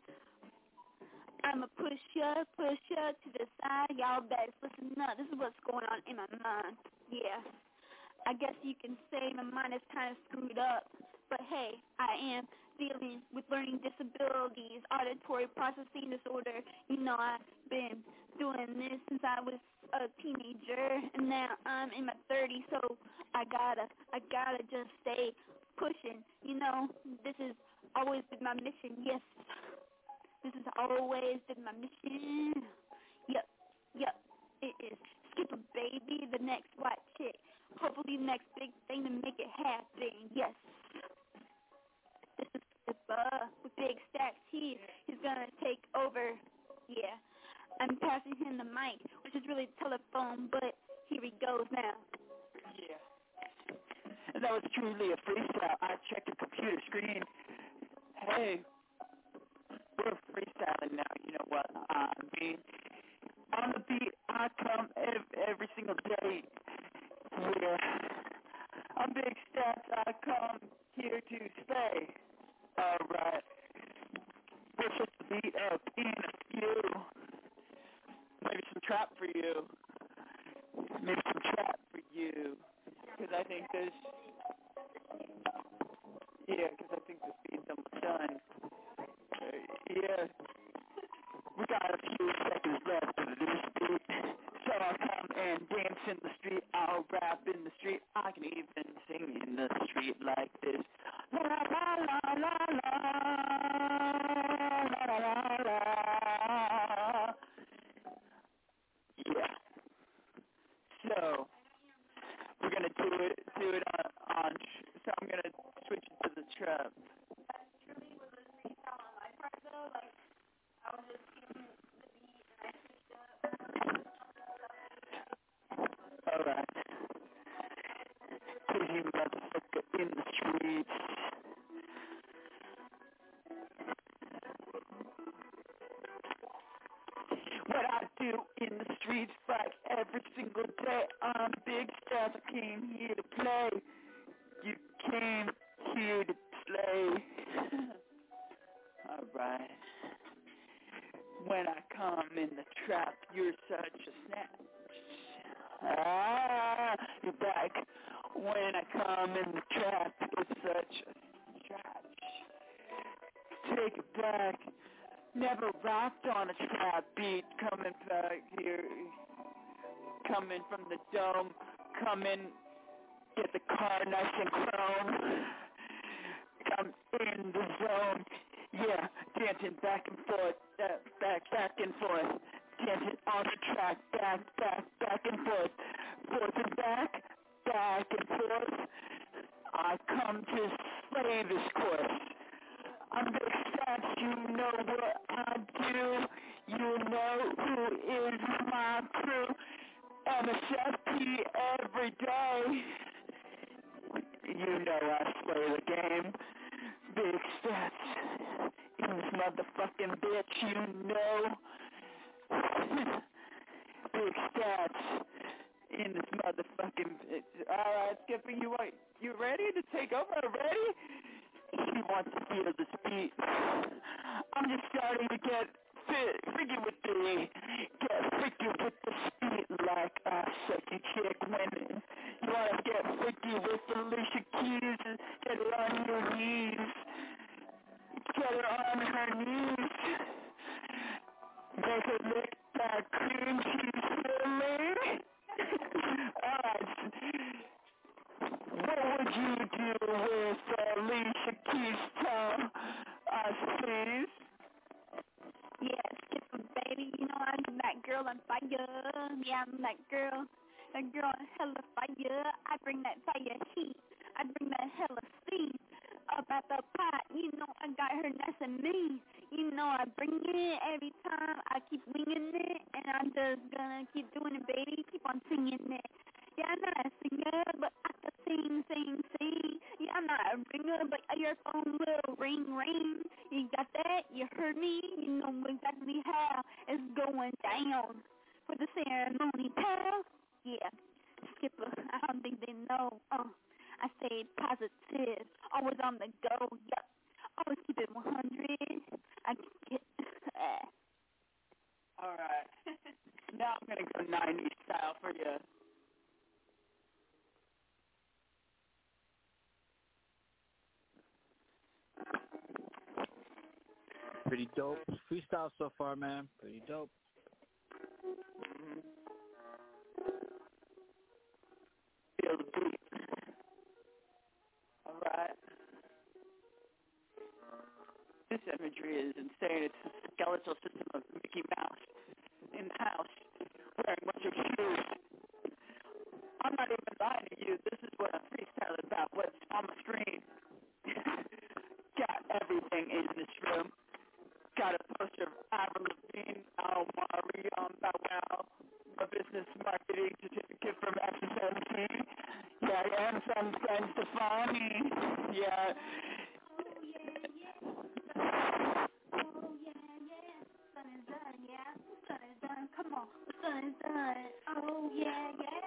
I'ma push ya to the side. Y'all best listen up. This is what's going on in my mind. Yeah. I guess you can say my mind is kind of screwed up, but hey, I am dealing with learning disabilities, auditory processing disorder. I've been doing this since I was a teenager, and now I'm in my 30s, so I gotta just stay pushing. This has always been my mission. Yes, this has always been my mission. Yep, it is. Skipper, baby, the next white chick. Hopefully the next big thing to make it happen. Yes. This is Skipper with big stacks here. He's gonna take over. Yeah. I'm passing him the mic, which is really a telephone, but here he goes now. Yeah. And that was truly a freestyle. I checked the computer screen. Hey, we're freestyling now. You know what I mean? On the beat, I come single day. Yeah. On Big Stats, I come here to stay. Alright. Push just the beat up in a few. Maybe some trap for you. Maybe some trap for you. Because I think this beat's almost done. Yeah. We got a few seconds left of this beat. So I'll come and dance in the street. I'll rap in the street. I can even sing in the street like this. La la la la la la la la la. Yeah. So we're gonna do it on. So I'm gonna switch it to the trap. Alright. Crazy motherfucker in the streets. What I do in the streets like every single day. I'm Big Stats. I came here to play. You came here to slay. Alright. When I come in the trap, you're such a snatch. You're back. When I come in the trap, it's such a stretch. Take it back. Never rocked on a trap beat. Coming back here. Coming from the dome. Coming, get the car nice and chrome. I'm in the zone. Yeah, dancing back and forth, back and forth. Dancing on the track, back and forth. Forth and back and forth. I come to slay this course. I'm Big Stats, you know what I do. You know who is my crew. MSFP every day. You know I slay the game. Big Stats in this motherfucking bitch, you know. Big Stats in this motherfucking bitch. Alright, Skipper, you ready to take over already? She wants to feel this beat. I'm just starting to get freaky with the speed like a sexy chick when you want to get freaky with Alicia Keys. Get her on your knees. Get her on her knees. Make her lick that cream cheese filling. Alright. What would you do with Alicia Keys' tongue? Please? Yeah, Skipper, baby, you know I'm that girl on fire. Yeah, I'm that girl on hella fire. I bring that fire heat. I bring that hella steam up at the pot. You know I got her nice and mean. You know I bring it every time. I keep winging it, and I'm just gonna keep doing it, baby. Keep on singing it. Yeah, I'm not a singer, but I can sing. Yeah, I'm not a ringer, but your phone will ring. You got that? You heard me? You know exactly how it's going down for the ceremony, pal. Yeah, Skipper, I don't think they know. I stay positive, always on the go. Yup, always keep it 100. I get. All right. Now I'm gonna go 90s style for you. Pretty dope. Freestyle so far, man. Pretty dope. Mm-hmm. Feel the beat. All right. This imagery is insane. It's a skeletal system of Mickey Mouse in the house wearing a bunch of shoes. I'm not even lying to you. This is what I'm freestyling about. What's on the screen. Got everything in this room. Got a poster of Avril Lavigne, Al Mario, Bow Wow, a business marketing certificate from SSMC. Yeah, and some Gwen Stefani. Yeah. Oh, yeah. Sun is done, yeah. Sun is done. Come on. Sun is done. Oh, yeah.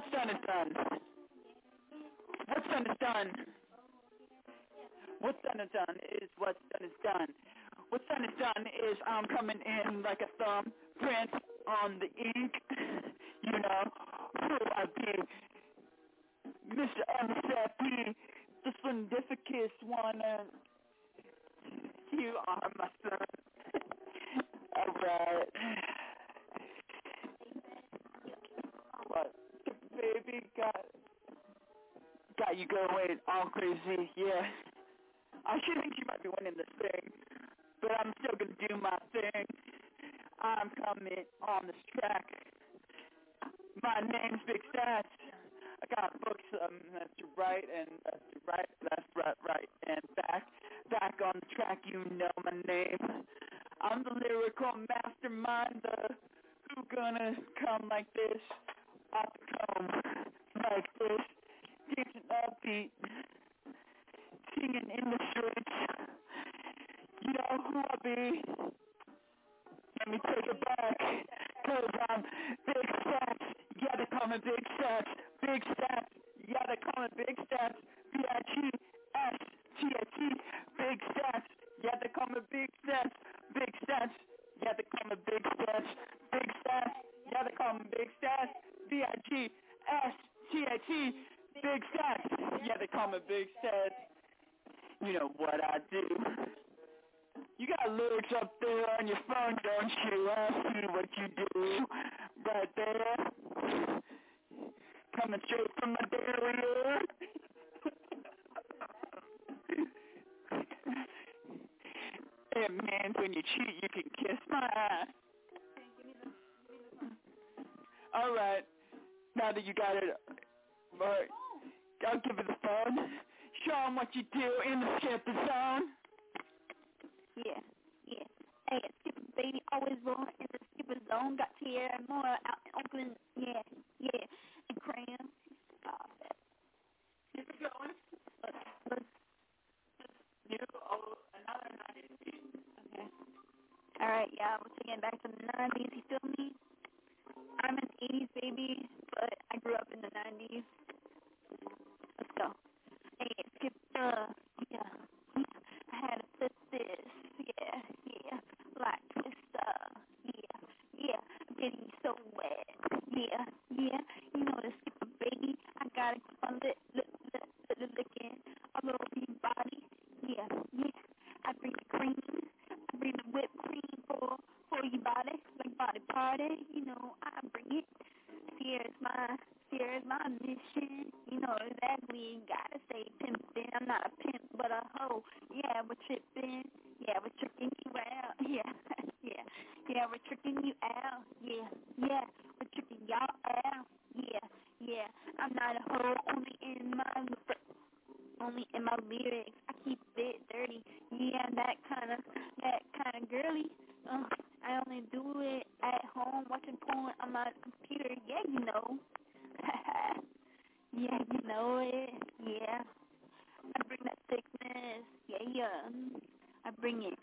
What's done is done. What's done is done. What's done is done is what's done is done. What's done is done is I'm coming in like a thumbprint on the ink. You know who I be. Mr. MSFP, the Splendificus one, and you are my son. Alright. What? Baby got you going all crazy, yeah. I should think you might be winning this thing, but I'm still gonna do my thing. I'm coming on this track. My name's Big Stats. I got books that's right and that's right and back on the track. You know my name. I'm the lyrical mastermind, the who gonna come like this, off the comb like this, dancing upbeat, singing in the streets. You know who I be. Let me take it back, 'cause I'm Big Stats. Yeah, they call me Big Stats. Big Stats. Yeah, they call me Big Stats. B-I-G-S-T-A-T. Big Stats. Yeah, they call me Big Stats. Big Stats. Yeah, they call me Big Stats. Big Stats. Yeah, they call me Big Stats. B-I-G-S-T-A-T. Big Stats. Yeah, they call me Big Stats. You know what I do. You got lyrics up there on your phone, don't you? I see what you do right there. Coming straight from my derriere. It means when you cheat, you can kiss my ass. All right. Now that you got it, right, I'll give it the phone. Show them what you do in the skipper zone. Yeah. Hey, it's Skipper, baby, always rolling in the Skipper zone. Got Tierra and more out in Oakland. Yeah. And Cram. Keep it going. Let's do another 90s beat. Okay. All right, yeah, we're taking it back to the 90s. You feel me? I'm an 80s baby, but I grew up in the 90s. Let's go. Hey, it's Skipper. Yeah. I had to flip this. Yeah. Like Twister. Yeah. I'm getting so wet. Yeah. You know the Skipper, baby. I gotta keep on licking all over your body. Yeah. I bring the cream. I bring the whipped cream for your body, like body party. You know, I bring it. Here's my mission. You know exactly. Gotta stay pimpin'. I'm not a pimp, but a hoe. Yeah, we're tripping. Yeah, we're tricking you out. Yeah, we're tricking you out. Yeah, we're tricking y'all out. Yeah. I'm not a hoe, only in my lyrics. I keep it dirty. Yeah, that kind of girly. I only do it at home, watching porn on my computer. Yeah, you know. Yeah, you know it. Yeah. I bring that thickness. Yeah. I bring it.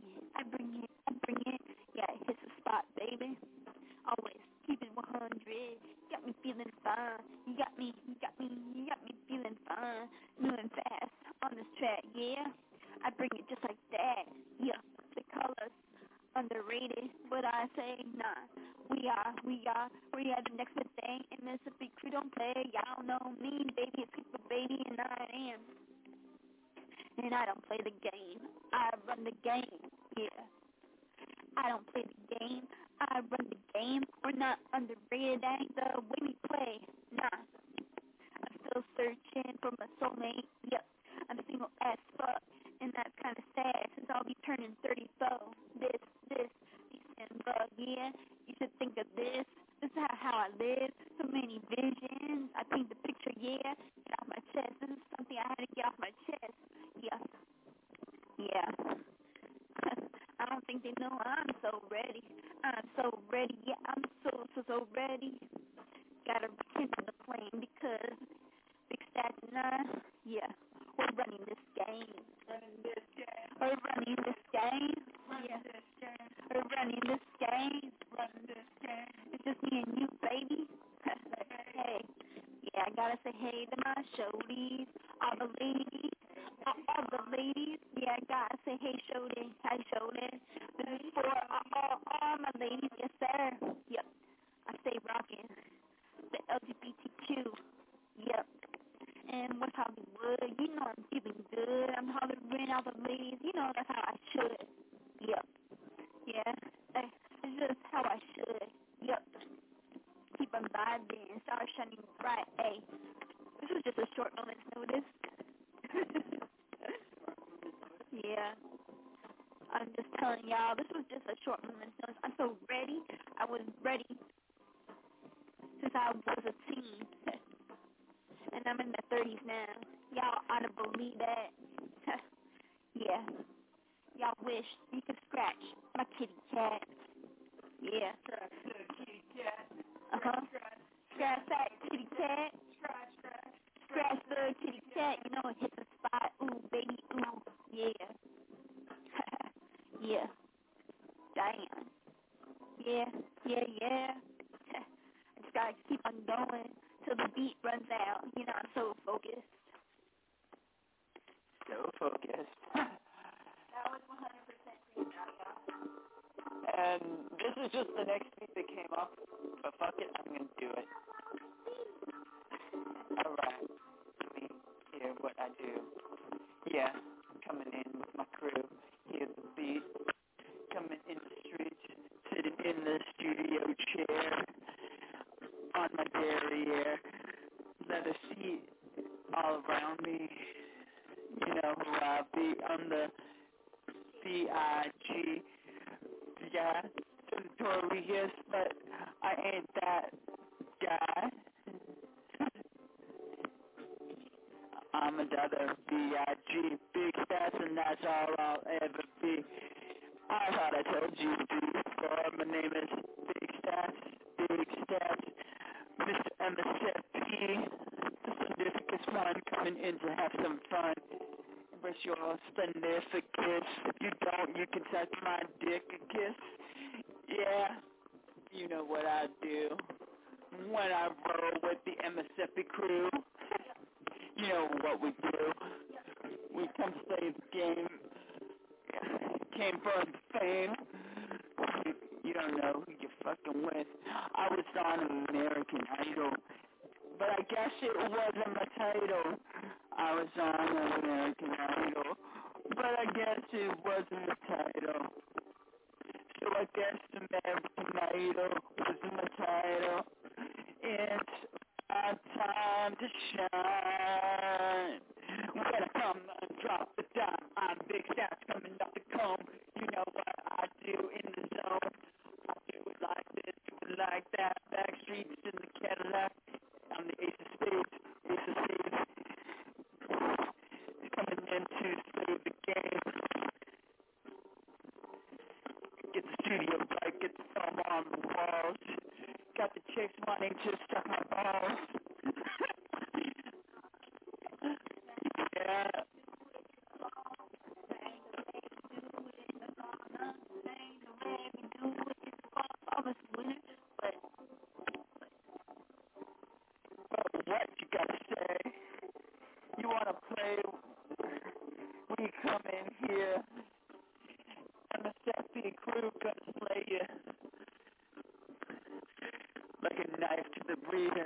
Yeah, it hits the spot, baby. Always keep it 100. Got me feeling fine. You got me feeling fine. Moving fast on this track, yeah. I bring it just like that. Yeah, the colors underrated, but I say nah. We are the next big thing in Mississippi. Crew don't play. Y'all know me, baby. It's Skipper, baby, and I am. And I don't play the game. I run the game. Yeah. I don't play the game. I run the game. We're not underrated. That ain't the way we play. Nah. I'm still searching for my soulmate. Yep. I'm single as fuck. And that's kind of sad since I'll be turning 34 this December. Yeah. You should think of this. This is how I live. So many visions. I paint the picture. Yeah. Get off my chest. This is something I had to get off my chest. Yeah. I don't think they know I'm so ready. Yeah, I'm so ready. Gotta rekindle the flame because Big Stats and I, yeah, we're running this game. We're running this game. It's just me and you, baby. Hey, Yeah, I gotta say hey to my shorties, all the ladies, all the ladies. Yeah, I gotta say hey shorty, hi shorty. This is for all my ladies, yes sir. Yep, I stay rocking the LGBTQ. Yep. And what's Hollywood? You know I'm feeling good. I'm hollering all the ladies. You know that's how I should. Yep. Yeah. It's just how I should. Yep. Keep on vibing. Stars shining bright. Hey, this was just a short moment's notice. Yeah. I'm just telling y'all, this was just a short moment's notice. I'm so ready. I was ready since I was a teen. And I'm in my 30s now. Y'all ought to believe that. Yeah. Y'all wish you could scratch my kitty cat. Yeah. Scratch the kitty cat. Uh-huh. Scratch that kitty cat. Scratch the kitty cat. You know it hits the spot. Ooh, baby, ooh. Yeah. Yeah. Damn. Yeah. I just gotta keep on going till the beat runs out. You know, I'm so focused. So focused. That was 100% freestyle, y'all. And this is just the next beat that came up, but fuck it, I'm gonna do it. Alright, let me hear what I do. Yeah, coming in with my crew, hear the beat, coming in the streets, sitting in the studio chair, on my derriere, leather seat all around me. You know who I be, I'm the C.I.G. Yeah, notorious, but I ain't that guy. I'm another B.I.G. Big stats, and that's all I'll ever be. I thought I told you before, my name is Big Stats, Mr. MSFP, the significant one, coming in to have some fun. Embrace your significance. If you don't, you can touch my dick a kiss. Yeah, you know what I do when I roll with the MSFP crew. You know what we do. We come to play the game. Came for the fame. You don't know who you're fucking with. I was on American Idol, but I guess it wasn't my title. I was on American Idol, but I guess it wasn't the title. So I guess American Idol wasn't my title. It's my time to shine. When I come and drop the dime, I'm Big Stats coming off the comb. You know what I do in the zone. I do it like this, do it like that. Back streets in the Cadillac. I'm the ace of spades. Coming in to save the game. Get the studio right, get the film on the walls. Got the chicks wanting to suck my balls. Yeah. But what you gotta say? You wanna play? We come in here. I'm a sexy crew, gonna slay you like a knife to the breeder.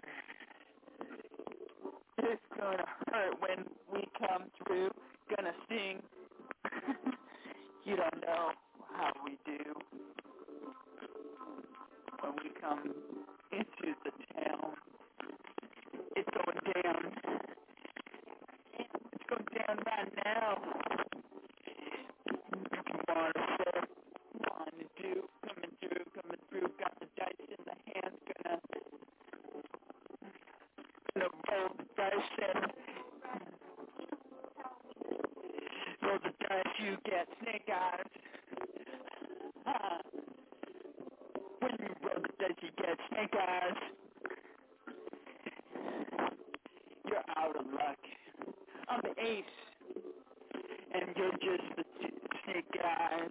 It's gonna hurt when we come through. Gonna sting. You don't know how we do when we come into the town. It's going down. It's going down right now. Wanna say, wanna do, coming through, got the dice in the hands, gonna roll the dice and roll the dice, you get snake eyes. When you roll the dice, you get snake eyes. You're out of luck. I'm the ace, and you're just the snake eyes.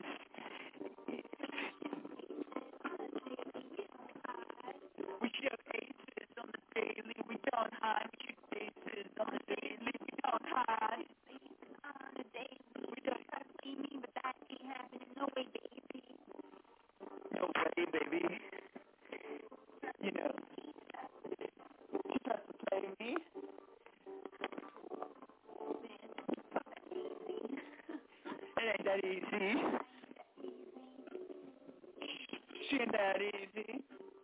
We show aces on the daily. We don't on high, cute faces on the daily, we don't hide. On the daily, we don't try to see me, but that ain't happening. No way, baby. No way, baby. You know, he tries to play me. It ain't that easy. She ain't that easy.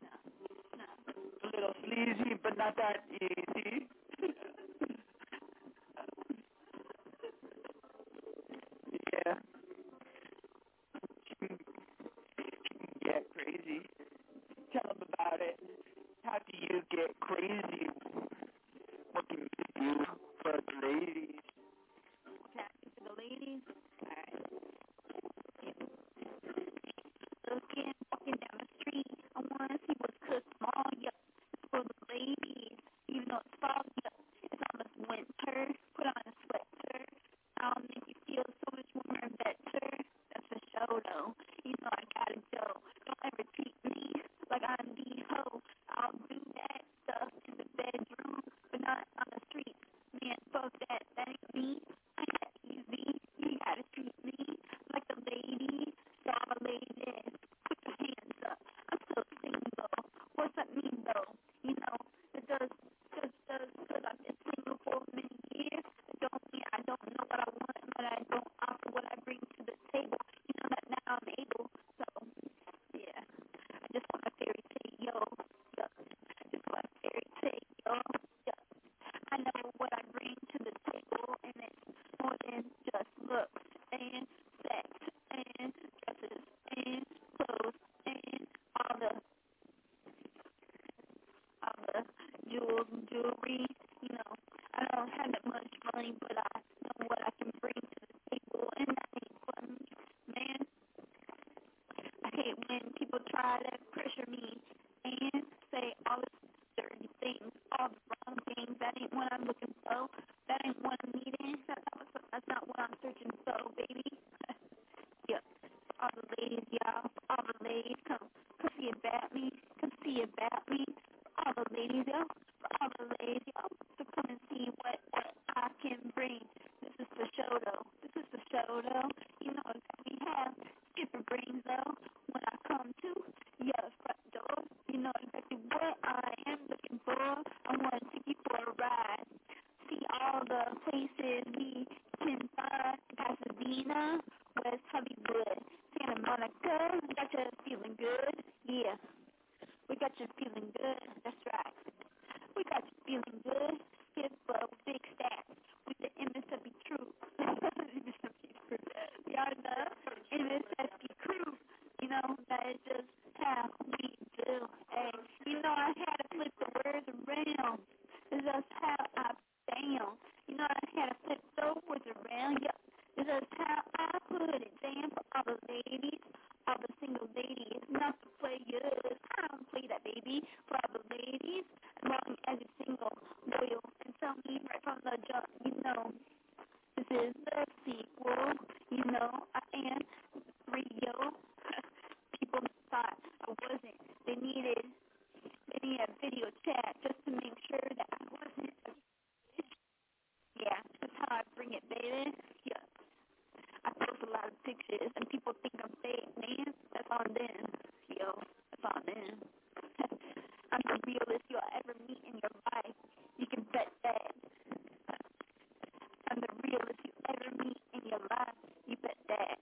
A little sleazy, but not that easy. Yeah. She can get crazy. Tell them about it. How do you get crazy? What can you do for the ladies? What's happening to the ladies? Alright. Walking down the street. I wanna see what's good small, yeah. It's for the ladies. Even though it's fall, yeah. It's almost winter. Put on a sweater. I'll make you feel so much warmer and better. That's for sure though. You know I gotta go. Don't ever treat me like I'm the hoe. I'll do that stuff in the bedroom, but not on the street. Man, fuck that. That ain't me. I ain't that easy. You gotta treat me like a lady. Y'all ladies, put your hands up. I'm still single. What's that mean though? You know, it does, cause I've been single for many years. It don't mean I don't know what I want, but I don't offer what I bring to the table. You know that now I'm able. So, yeah, I just want a fairy tale, yo. Yeah. Just want a fairy tale, yo. Yeah. I know what I bring to the table, and it's more than just looks and sex and dresses and clothes and all the jewels and jewelry. You know, I don't have that much money, but I know what I can bring to the table, and that ain't fun, man. I hate when people try to pressure me and say all the dirty things, all the wrong things. That ain't what I'm looking for. That ain't what I'm needing. That's not what I'm searching for, baby. Yeah. All the ladies, y'all. All the ladies, come see about me. Come see about me. All the ladies, y'all. All the ladies, y'all. So come and see what I can bring. This is for show, though. This is for show, though. You know that we have different brains, though. When I come to your front door, you know exactly what I am looking for. I want to take you for a ride. See all the places we can find. Pasadena, West Hollywood, Santa Monica. We got you feeling good. Yeah. We got you feeling good. That's right. We got you feeling good. Hip big stats with the MSW crew. We are the MSW crew. You know, that is just how we do. Hey, you know I had to flip the words around. It's just how I down. You know I had to flip those words around. Yep. It's just how I put it down for all the ladies, all the single ladies, not the players. I don't play that, baby. For all the ladies, as long as you're single, loyal, and tell me right from the jump, you know, this is the sequel. You know, I am real. People thought I wasn't. They needed a video chat just to make sure that I wasn't. Yeah, that's how I bring it, baby. Yeah. I post a lot of pictures, and people think I'm fake, man. That's on them. Yo, that's on them. I'm the realest you'll ever meet in your life. You can bet that. I'm the realest you ever meet in your life. You bet that.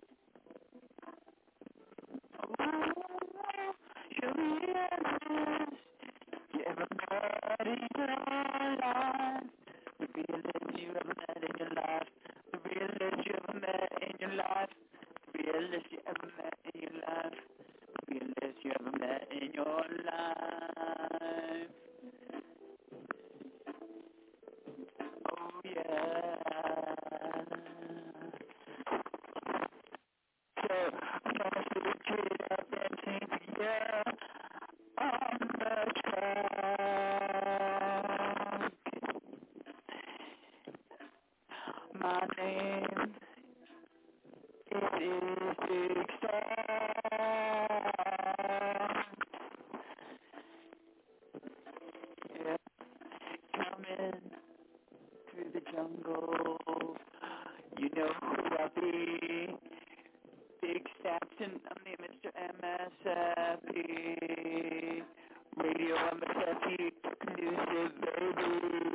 You're the realest you ever met in your life. The realest you ever met in your life. The realest you ever met in your life. The realest you ever met in your life. The realest you ever met in your life. Oh yeah. So I'm gonna see the kid up and sing, yeah, on the track. My name is Big Star. Yeah, come driving through the jungle. You know who I be. Big Sampson, I'm the Mr. MSFP. Radio MSFP, exclusive, baby.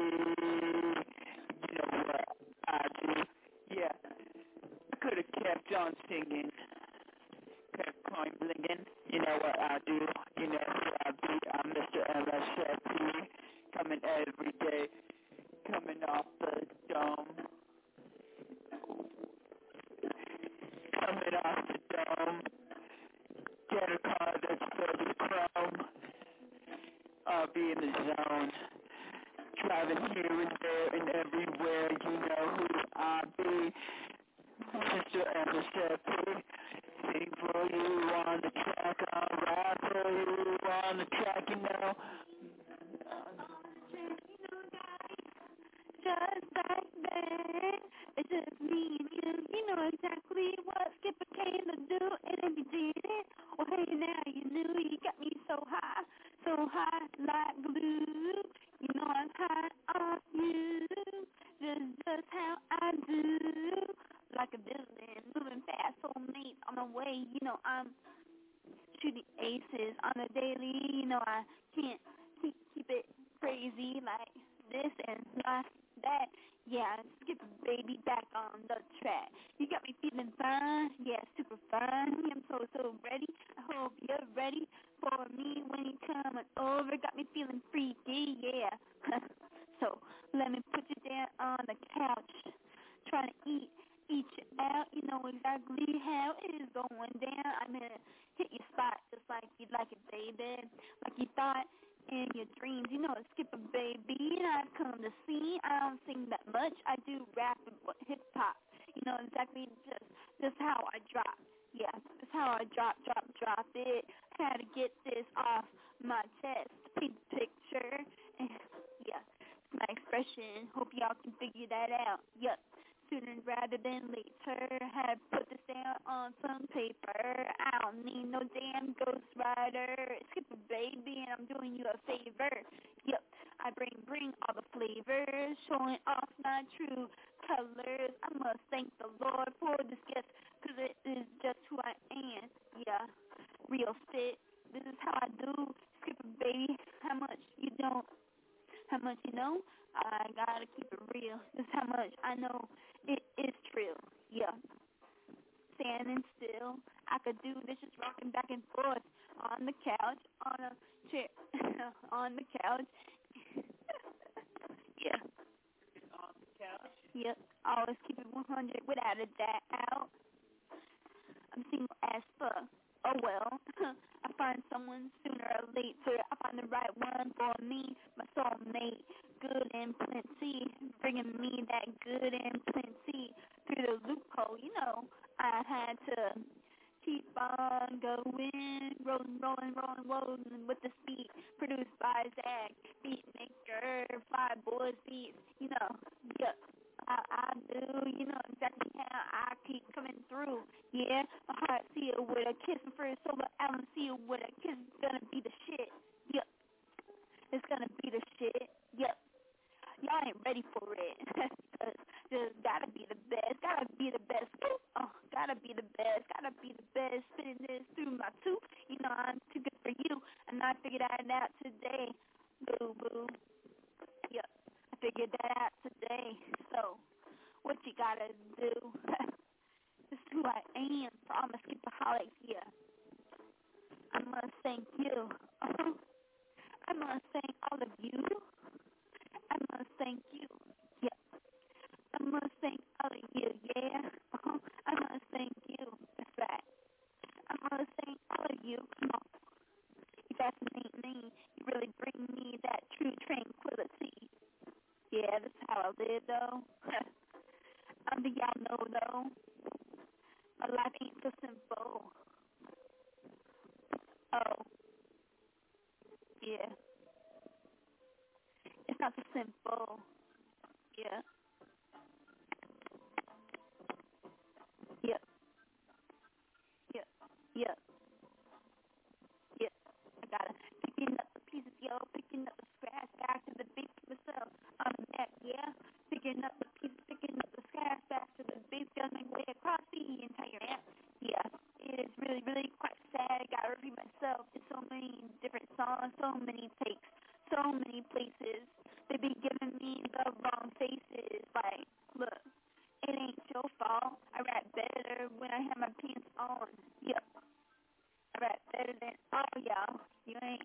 You know what I do. Yeah, I could have kept on singing. Kept on blinging. You know what I do. You know who I be. I'm Mr. MSFP. Coming every day. Coming off the dome. Coming off the dome. Get a car that's filled with chrome. I'll be in the zone. Driving here and there and everywhere. You know who I be. Mr. MSFP. Sing for you on the track. I'll rap for you on the track, you know. Just like that, it's just me and you know exactly what Skipper came to do, and if you did it, well hey now you knew you got me so high like glue, you know I'm high off you, just how I do, like a villain, moving fast, soulmate on the way, you know I'm shooting aces on a daily, you know I can't keep it crazy like this and not that. Yeah, skip baby back on the track. You got me feeling fine, yeah, super fine. I'm so ready. I hope you're ready for me when you coming over. Got me feeling freaky, yeah. So let me put you down on the couch, trying to eat you out. You know exactly how it is going down. I'm gonna hit your spot just like you like it, baby, like you thought in your dreams. You know, Skipper baby, and I come to see. I don't sing that much. I do rap and hip hop. You know exactly just how I drop. Yeah, that's how I drop it. Had to get this off my chest. Paint the picture. And, yeah, my expression. Hope y'all can figure that out. Yup. Sooner rather than later, had put this down on some paper. I don't need no damn ghostwriter. Skip a baby, and I'm doing you a favor. Yep, I bring all the flavors, showing off my true colors. I must thank the Lord for this gift, because it is just who I am. Yeah, real fit. This is how I do. Skip a baby, how much you don't. How much you know? I gotta keep it real. This is how much I know it is true. Yeah. Standing still. I could do this just rocking back and forth on the couch, on a chair, on the couch. Yeah. On the couch. Yep. Always keep it 100 without a doubt. I'm single as fuck. Oh well. I find someone sooner or later. I find the right one for me, my soulmate. Good and plenty, bringing me that good and plenty through the loophole. You know, I had to keep on going, rolling with the beat produced by Zach, beat maker, Fly Boys beats. You know, yeah. I do, you know exactly how I keep coming through. Yeah, my heart sealed with a kiss, my first solo album sealed with a kiss. It's gonna be the shit. Yep, it's gonna be the shit. Yep, y'all ain't ready for it. Cause just gotta be the best, gotta be the best. Oh, gotta be the best, gotta be the best. Spinning this through my tooth. You know I'm too good for you, and I figured that out today. Boo boo. Yep. Figured that out today. So, what you gotta do? This is who I am. For all my skipaholics, yeah. I must thank you. I must thank all of you. I must thank you. Yeah. I must thank all of you. Yeah. I must thank you. That's right. I must thank all of you. Come on. You fascinate me. You really bring me that true tranquility. Yeah, that's how I live, though. Y'all know, though, my life ain't so simple. Oh, yeah. It's not so simple. Yeah. Yep. Yep. Yep. Yep. I gotta picking up the pieces, yo, picking up the scratch back to the beat myself. On the picking up the pieces, picking up the scars faster. The bass gun my way across the entire map. Yeah, it is really, really quite sad. I gotta repeat myself. It's so many different songs, so many takes, so many places. They be giving me the wrong faces. Like, look, it ain't your fault. I rap better when I have my pants on. Yep, I rap better than all y'all. You ain't.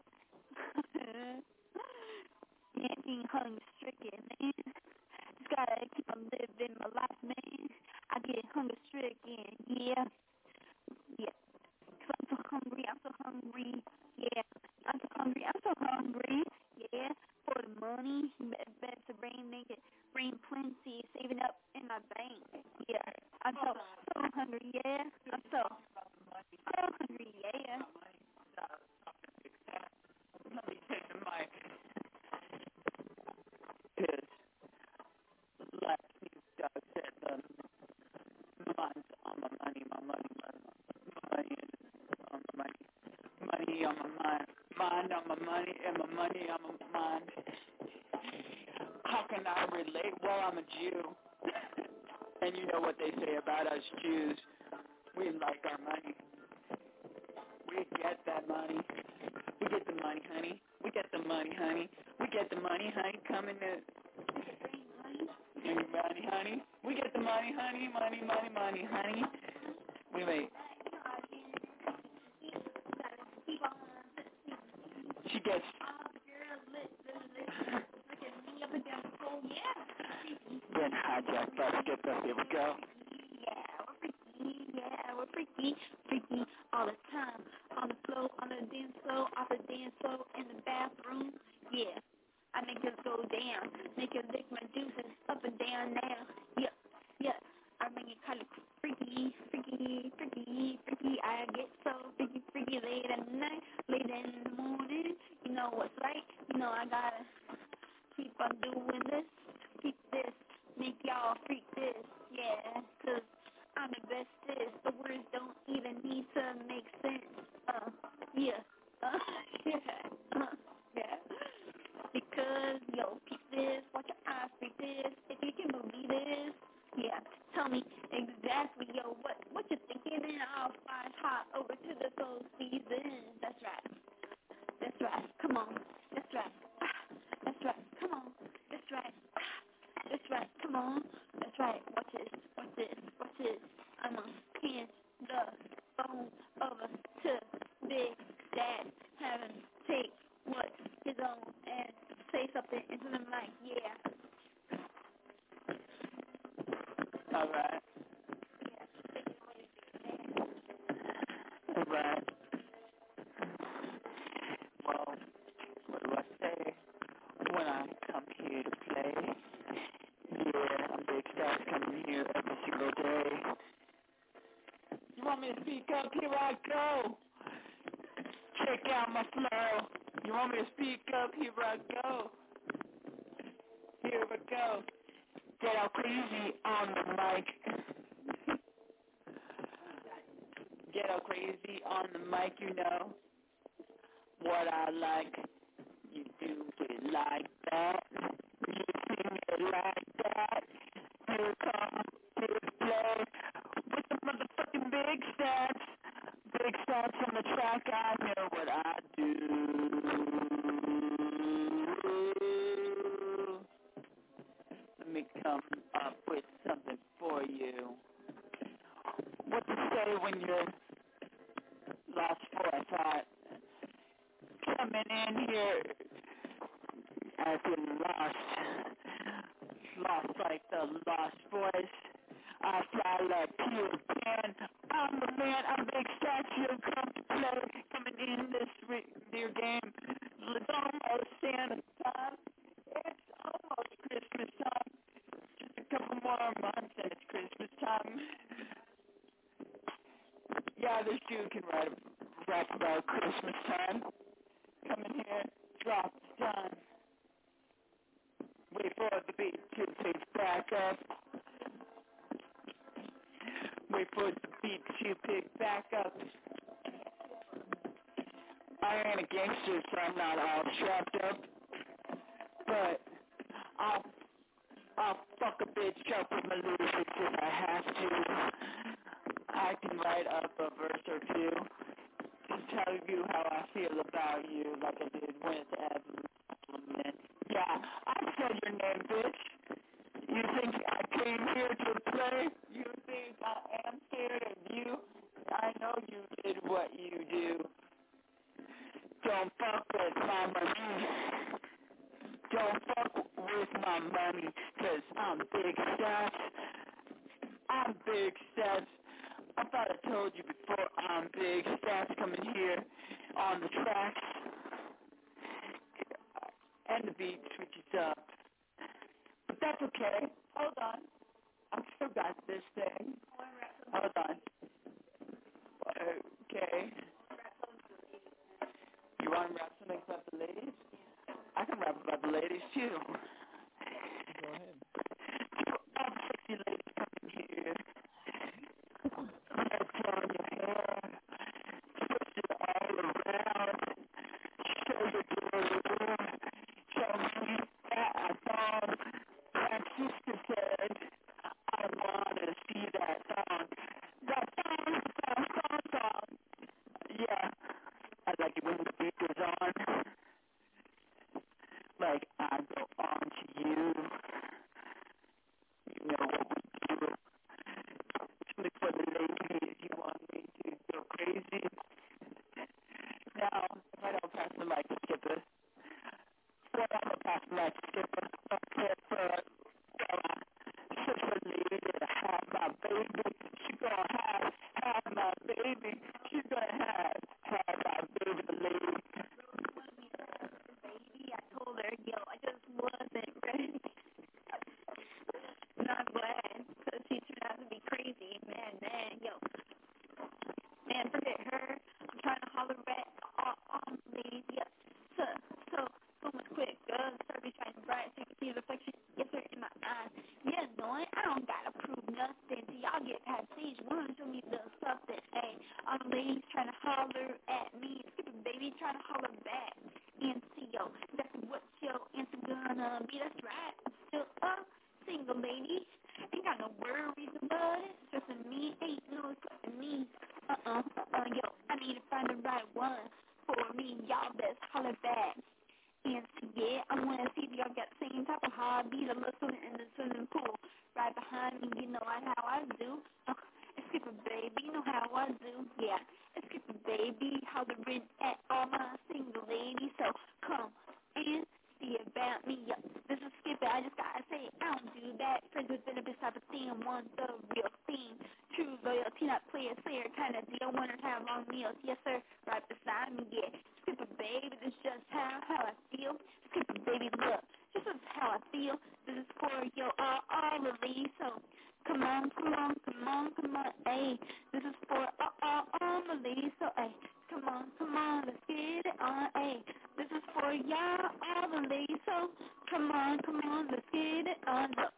You ain't being hunger stricken, man. Just gotta keep on living my life, man. I get hunger stricken, yeah. Yeah. 'Cause I'm so hungry, yeah. I'm so hungry, yeah. For the money, better to make it rain plenty, saving up in my bank, yeah. I'm so hungry, yeah. I'm so hungry, yeah. Let me take the mic. Because, like Snoop Dogg said, my mind's on my money, my money is on my money. Money on my mind, mind on my money, and my money on my mind. How can I relate? Well, I'm a Jew. And you know what they say about us Jews. We like our money. We get that money. We get the money, honey. We get the money, honey. We get the money, honey. Coming to money, honey. We get the money, honey. Money, honey. We wait. She gets. Then hijack, let's get this. Here we go. Yeah, we're freaky all the time. On the floor, on the dance floor, off the dance floor, in the bathroom. Yeah, I make it go down, make it lick my juices up and down now. Yeah, I make it kind of freaky. I get so freaky late at night, late in the morning. You know what's right? You know I gotta keep on doing this, keep this, make y'all freak this. Yeah, 'cause I'm the bestest. The words don't even need to make sense. Yeah. Because, yo, peep this, watch your eyes freak this. If you can believe this, yeah. Tell me exactly, yo, what you thinking, and I'll fly hot over to the soul season. That's right. Come on. That's right. Come on. That's right. Come on. That's right. Watch this. I'ma hand the phone over to Big Dad. Have him take what's his own and say something into the mic. Yeah. All right. Well, what do I say when I come here to play? Yeah, I'm Big Stars coming here every single day. You want me to speak up? Here I go. Check out my flow. You want me to speak up? Here I go. Here we go. Get out crazy on the mic. Get out crazy on the mic, you know what I like. You do it like that. You sing it like that. Here come Big Play with the motherfucking big stats. Big stats on the track, I know what I do. Let me come up with something for you. What to say when you're lost for a thought? Coming in here, I've been lost like the lost voice. I fly like Peter Pan. I'm the man, I'm Big Stats, you come to play. Coming in this your game. It's almost Santa time. It's almost Christmas time. Just a couple more months and it's Christmas time. Yeah, this dude can rap about Christmas time. Come in here, drop the time. Wait for the beat to pick back up. Wait for the beat to pick back up. I ain't a gangster, so I'm not all strapped up. But I'll fuck fuck a bitch up with my lyrics if I have to. I can write up a verse or two to tell you how I feel about you, like I did with Evelyn. Yeah, I said your name, bitch. You think I came here to play? You think I am scared of you? I know you did what you do. Don't fuck with my money. Don't fuck with my money, 'cause I'm big stats. I'm big stats. I thought I told you before, I'm big stats coming here on the tracks. And the beat switches up. But that's okay. Hold on. I've still got this thing. Hold on. Okay. You want to rap something about the ladies? I can rap about the ladies too. Go ahead. All the sexy ladies coming here. Let's turn your hair. Twist it all around. Show your glory. Show me that thong. That sister said, I want to see that thong. That thong. Yeah. I like it when the beat goes on. Like I go on to you. You know what we do. Something for the ladies. You want me to go crazy? Now, if I don't pass the mic to Skipper. Well, I'm going to pass the mic to Skipper. Such a lady to have my baby. She gonna have my baby. She's gonna have my baby, the lady. Baby, I told her, yo, I just wasn't ready. Not glad, because she turned out to be crazy. Man, yo. Man, forget her. I'm trying to holler at all ladies. Yeah. So much quick. Start be shining bright. So you can see the reflection. Yes, sir, in my eyes. Yeah, knowing I don't gotta prove nothing till y'all get past stage one. Show me the something. Hey, all the ladies trying to holler at me. Skipper baby trying to holler back. And see, yo, that's what your answer gonna be. That's right. I'm still a single lady. Ain't got no worries about it. Stressing me, ain't no stressing me. Yo, I need to find the right one for me. Y'all best holler back. And yeah, I want to see if y'all got the same type of hobby. I love swimming in the swimming pool. Right behind me, you know how I do. It's Skipper baby, you know how I do. Yeah, it's Skipper baby, hollering at all my single ladies. So come and see about me. Yeah, this is Skipper, I just gotta say, I don't do that. Friends with benefits type of thing, want the real thing. True loyalty, not play a slayer kind of deal. Wanna have long meals, yes sir, right beside me, yeah. Skipper baby, this is just how I feel. Skipper baby, look, this is how I feel. This is for your all the ladies. So come on, ayy. This is for all the ladies. So ayy, come on, let's get it on, ayy. This is for y'all, all the ladies. So come on, let's get it on. Look,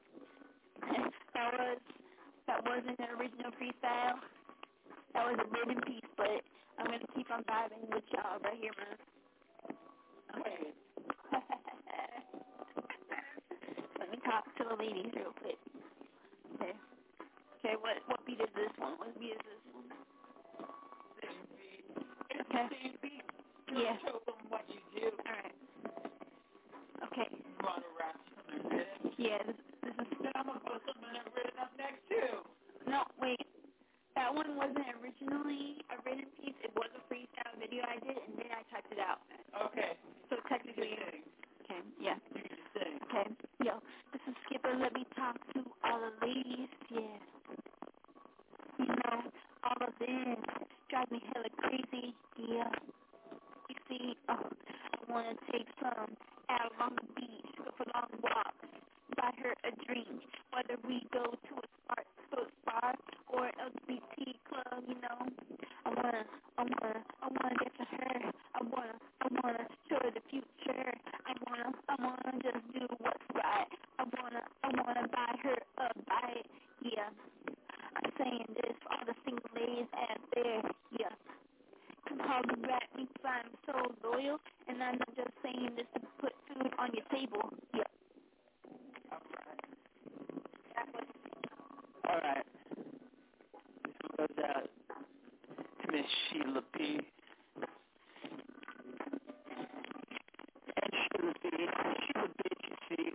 that wasn't an original freestyle. That was a written piece, but I'm gonna keep on vibing with y'all right here, man. Okay. Let me talk to the ladies real quick. Okay, what beat is this one? What beat is this one? Okay. Yeah. Show them what you do. Alright. Okay. You want to rap something? Yeah, this is... Then I'm going to put something I've written up next, too. No, wait. That one wasn't originally a written piece. It was a freestyle video I did, and then I typed it out. Okay. So technically... Okay, yeah. Sing. Okay. Yo, this is Skipper. Let me talk to all the ladies. Yeah. You know, all of this drives me hella crazy. Yeah. You see, I want to take some out along the beach, go for long walks, buy her a drink, whether we go to a smart sports bar or LGBT club, you know. I wanna get to her. I wanna show her the future. I wanna just do what's right. I wanna buy her a bite. Yeah. I'm saying this for all the single ladies out there. Yeah. Come holler at me, 'cause I'm so loyal, and I'm not just saying this to put food on your table. Yeah. All right. Miss Sheila B. And Sheila B, you see,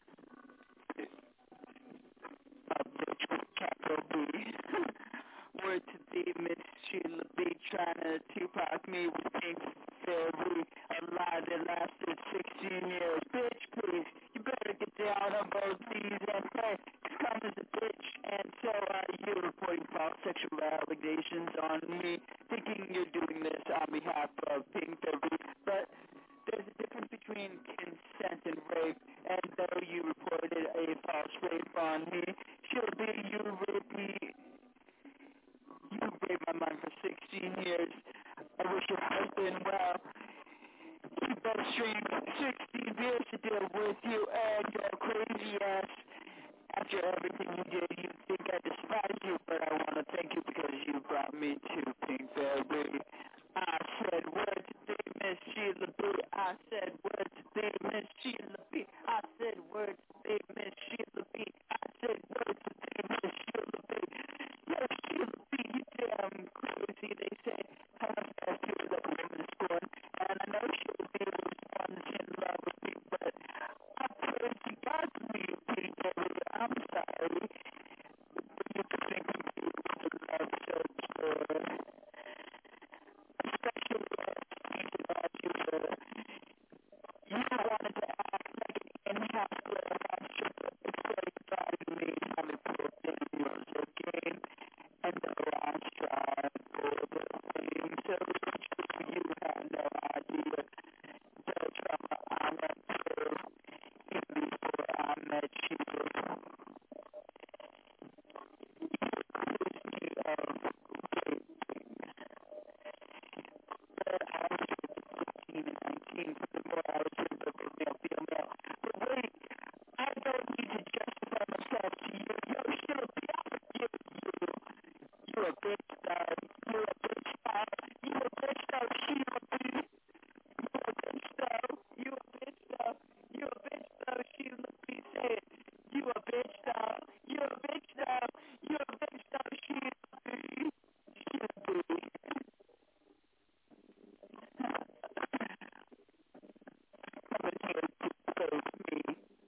a bitch with capital B. Word to thee, Miss Sheila B, trying to Tupac me with Pink Fairy, a lie that lasted 16 years. Bitch, please, you better get down on both knees and pray. Come as a bitch, and so are you, reporting false sexual allegations on me, thinking you're doing this on behalf of Pink Fairy. But there's a difference between consent and rape, and though you reported a false rape on me, Sheila B, you raped me. You raped my mind for 16 years. I wish your husband well. You better string 16 years to deal with you and your crazy ass. After everything you did, you think I despise you, but I want to thank you because you brought me to Pink Fairy. I said word to thee, Miss Sheila B. I said word to thee, Miss Sheila B. I said word to thee, Miss Sheila B. I said word to thee, Miss Sheila B. Yo, Sheila B, you damn crazy, they say. How much fast you like a woman is born. And I know Sheila B was once in love with me, but I pray to God to me, Pink Fairy. I'm sorry. But you can think of me with a love so pure. Especially as painted as you were. You wanted to act like an in-house girl after before you thought of me how the poor thing was looking. And though I strive for the fame so rich, you had no idea the trauma I went through even before I met you. You accused me of raping. But I was with 15 and 19, furthermore I was with a female. But wait, I don't need to justify myself to you. Yo, Sheila B, I forgive you. You a bitch, dog. You a bitch, dog. You a bitch, dog, Sheila B. You a bitch, dog. You a bitch, dog. You a bitch, dog, Sheila B. Say it. You a bitch, dog. You a bitch, dog. You a bitch, dog, Sheila B. Sheila B. Coming here to save me.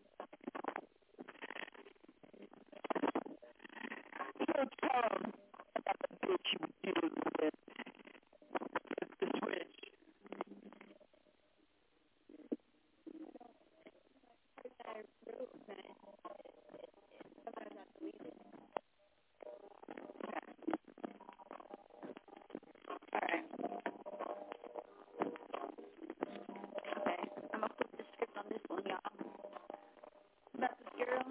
So tell 'em about the bitch you were dealing with. The switch. Alright. Okay, I'm gonna flip the script on this one, y'all. About this girl.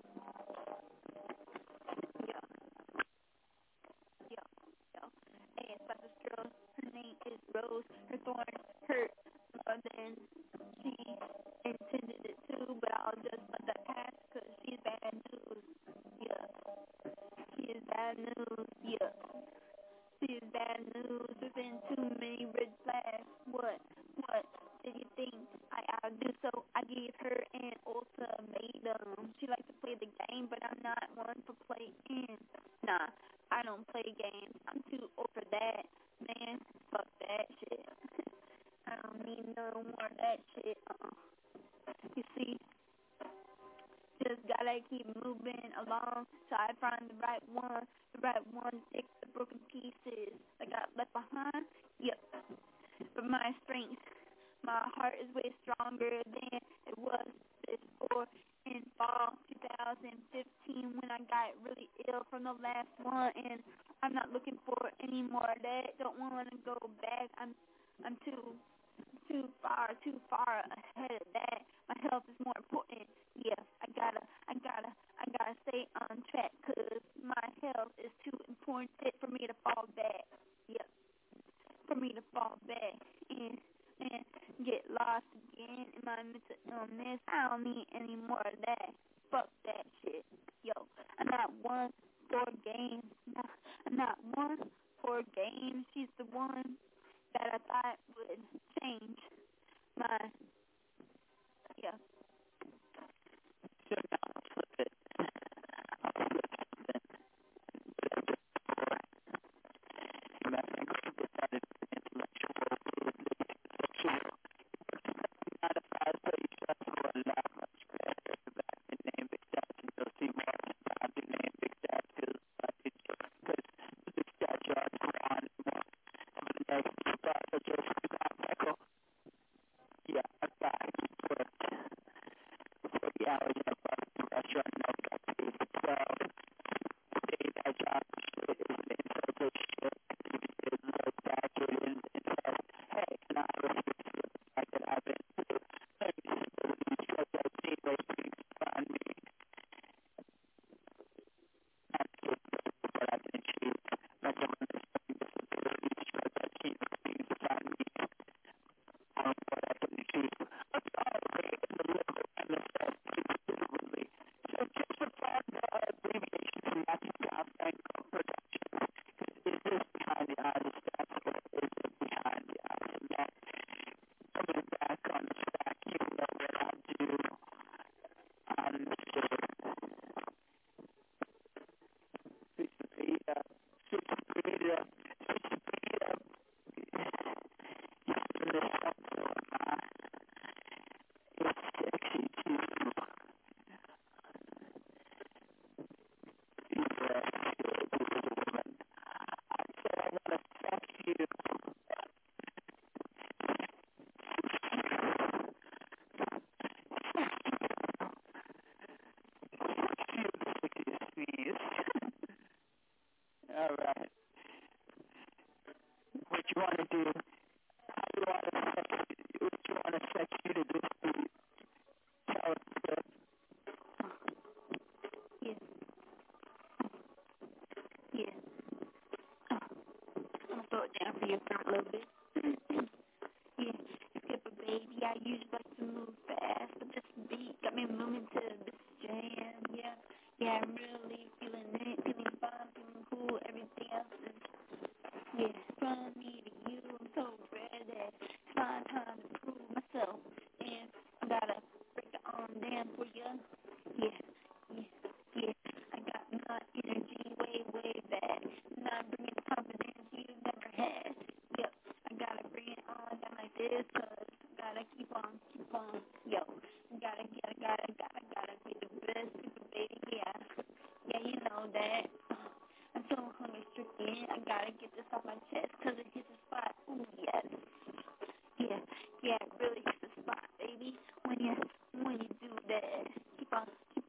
Yo. Hey, it's about this girl. Her name is Rose. Her thorn hurt more than she intended it to, but I'll just let that pass because she's bad news. Yeah. She is bad news. Yeah. She is bad news. There's been too many red flags. What did you think I'll do? So I gave her an ultimatum. She likes to play the game, but I'm not one for playing. Nah, I don't play games. I'm too old for that, man. Fuck that shit. I don't need no more of that shit. You see, just gotta keep moving along till I find the right one to fix the broken pieces I got left behind. Yep. But my strength, my heart is way stronger than it was before in fall 2015 when I got really ill from the last one, and I'm not looking for any more of that. Don't want to go back. I'm too far ahead of that. My health is more important. Yeah, I gotta stay on track, 'cause my health is too important for me to fall back. Yeah, for me to fall back and get lost again in my mental illness. I don't need any more of that. Fuck that shit. Yo, I'm not one for games. I'm not one for games. She's the one that I thought would change my, yeah. So now I'll flip it. I'm not going to the artist. That's what is behind the artist. That coming back on the track, you know what I do on the show. Switch the beat up. Switch the beat up. Switch the beat up. It's really helpful. It's sexy too. All right. What you want to do? How you want to sex? What you want to sex you to this beat? Tell us, Steph. Yeah. Yeah. I'm gonna slow it down for you for a little bit. Yeah. Skip a baby. I usually like to move fast, but this beat got me moving to this jam. Yeah. Yeah, I'm really feeling it, feeling fine, feeling cool. Everything else is, yeah, from me to you. I'm so ready. It's my time to prove myself, and I gotta break it on down for you. Yeah, yeah, yeah. I got my energy way, way back, and I'm bringing confidence you never had. Yep, I gotta bring it on down like this, 'cause I gotta keep on, yo. Gotta be the best super baby, yeah. Yeah, you know that. I'm so hungry stricken. I gotta get this off my chest, 'cause it hits the spot. Ooh, yes. Yeah, yeah, it really hits the spot, baby. When you do that. Keep on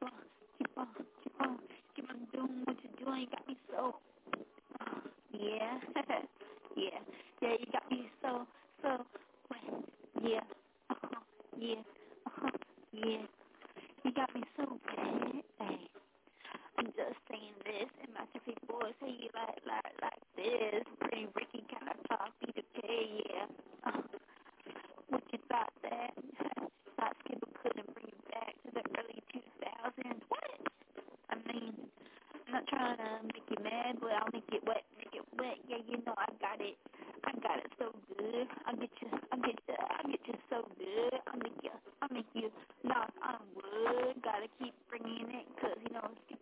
doing what you're doing. You got me so, yeah. Yeah, you got me so, yeah, yeah, yeah. You got me so bad, hey. I'm just saying this, and my three boys say you like this. Pretty Ricky kind of talk, B2K, yeah. What you thought that? Thought Skipper couldn't bring you back to the early 2000s? What? I mean, I'm not trying to make you mad, but I'll make it wet. Yeah, you know I got it so good. I'll get you so good. I'll make you knock on wood. Gotta keep bringing it, 'cause you know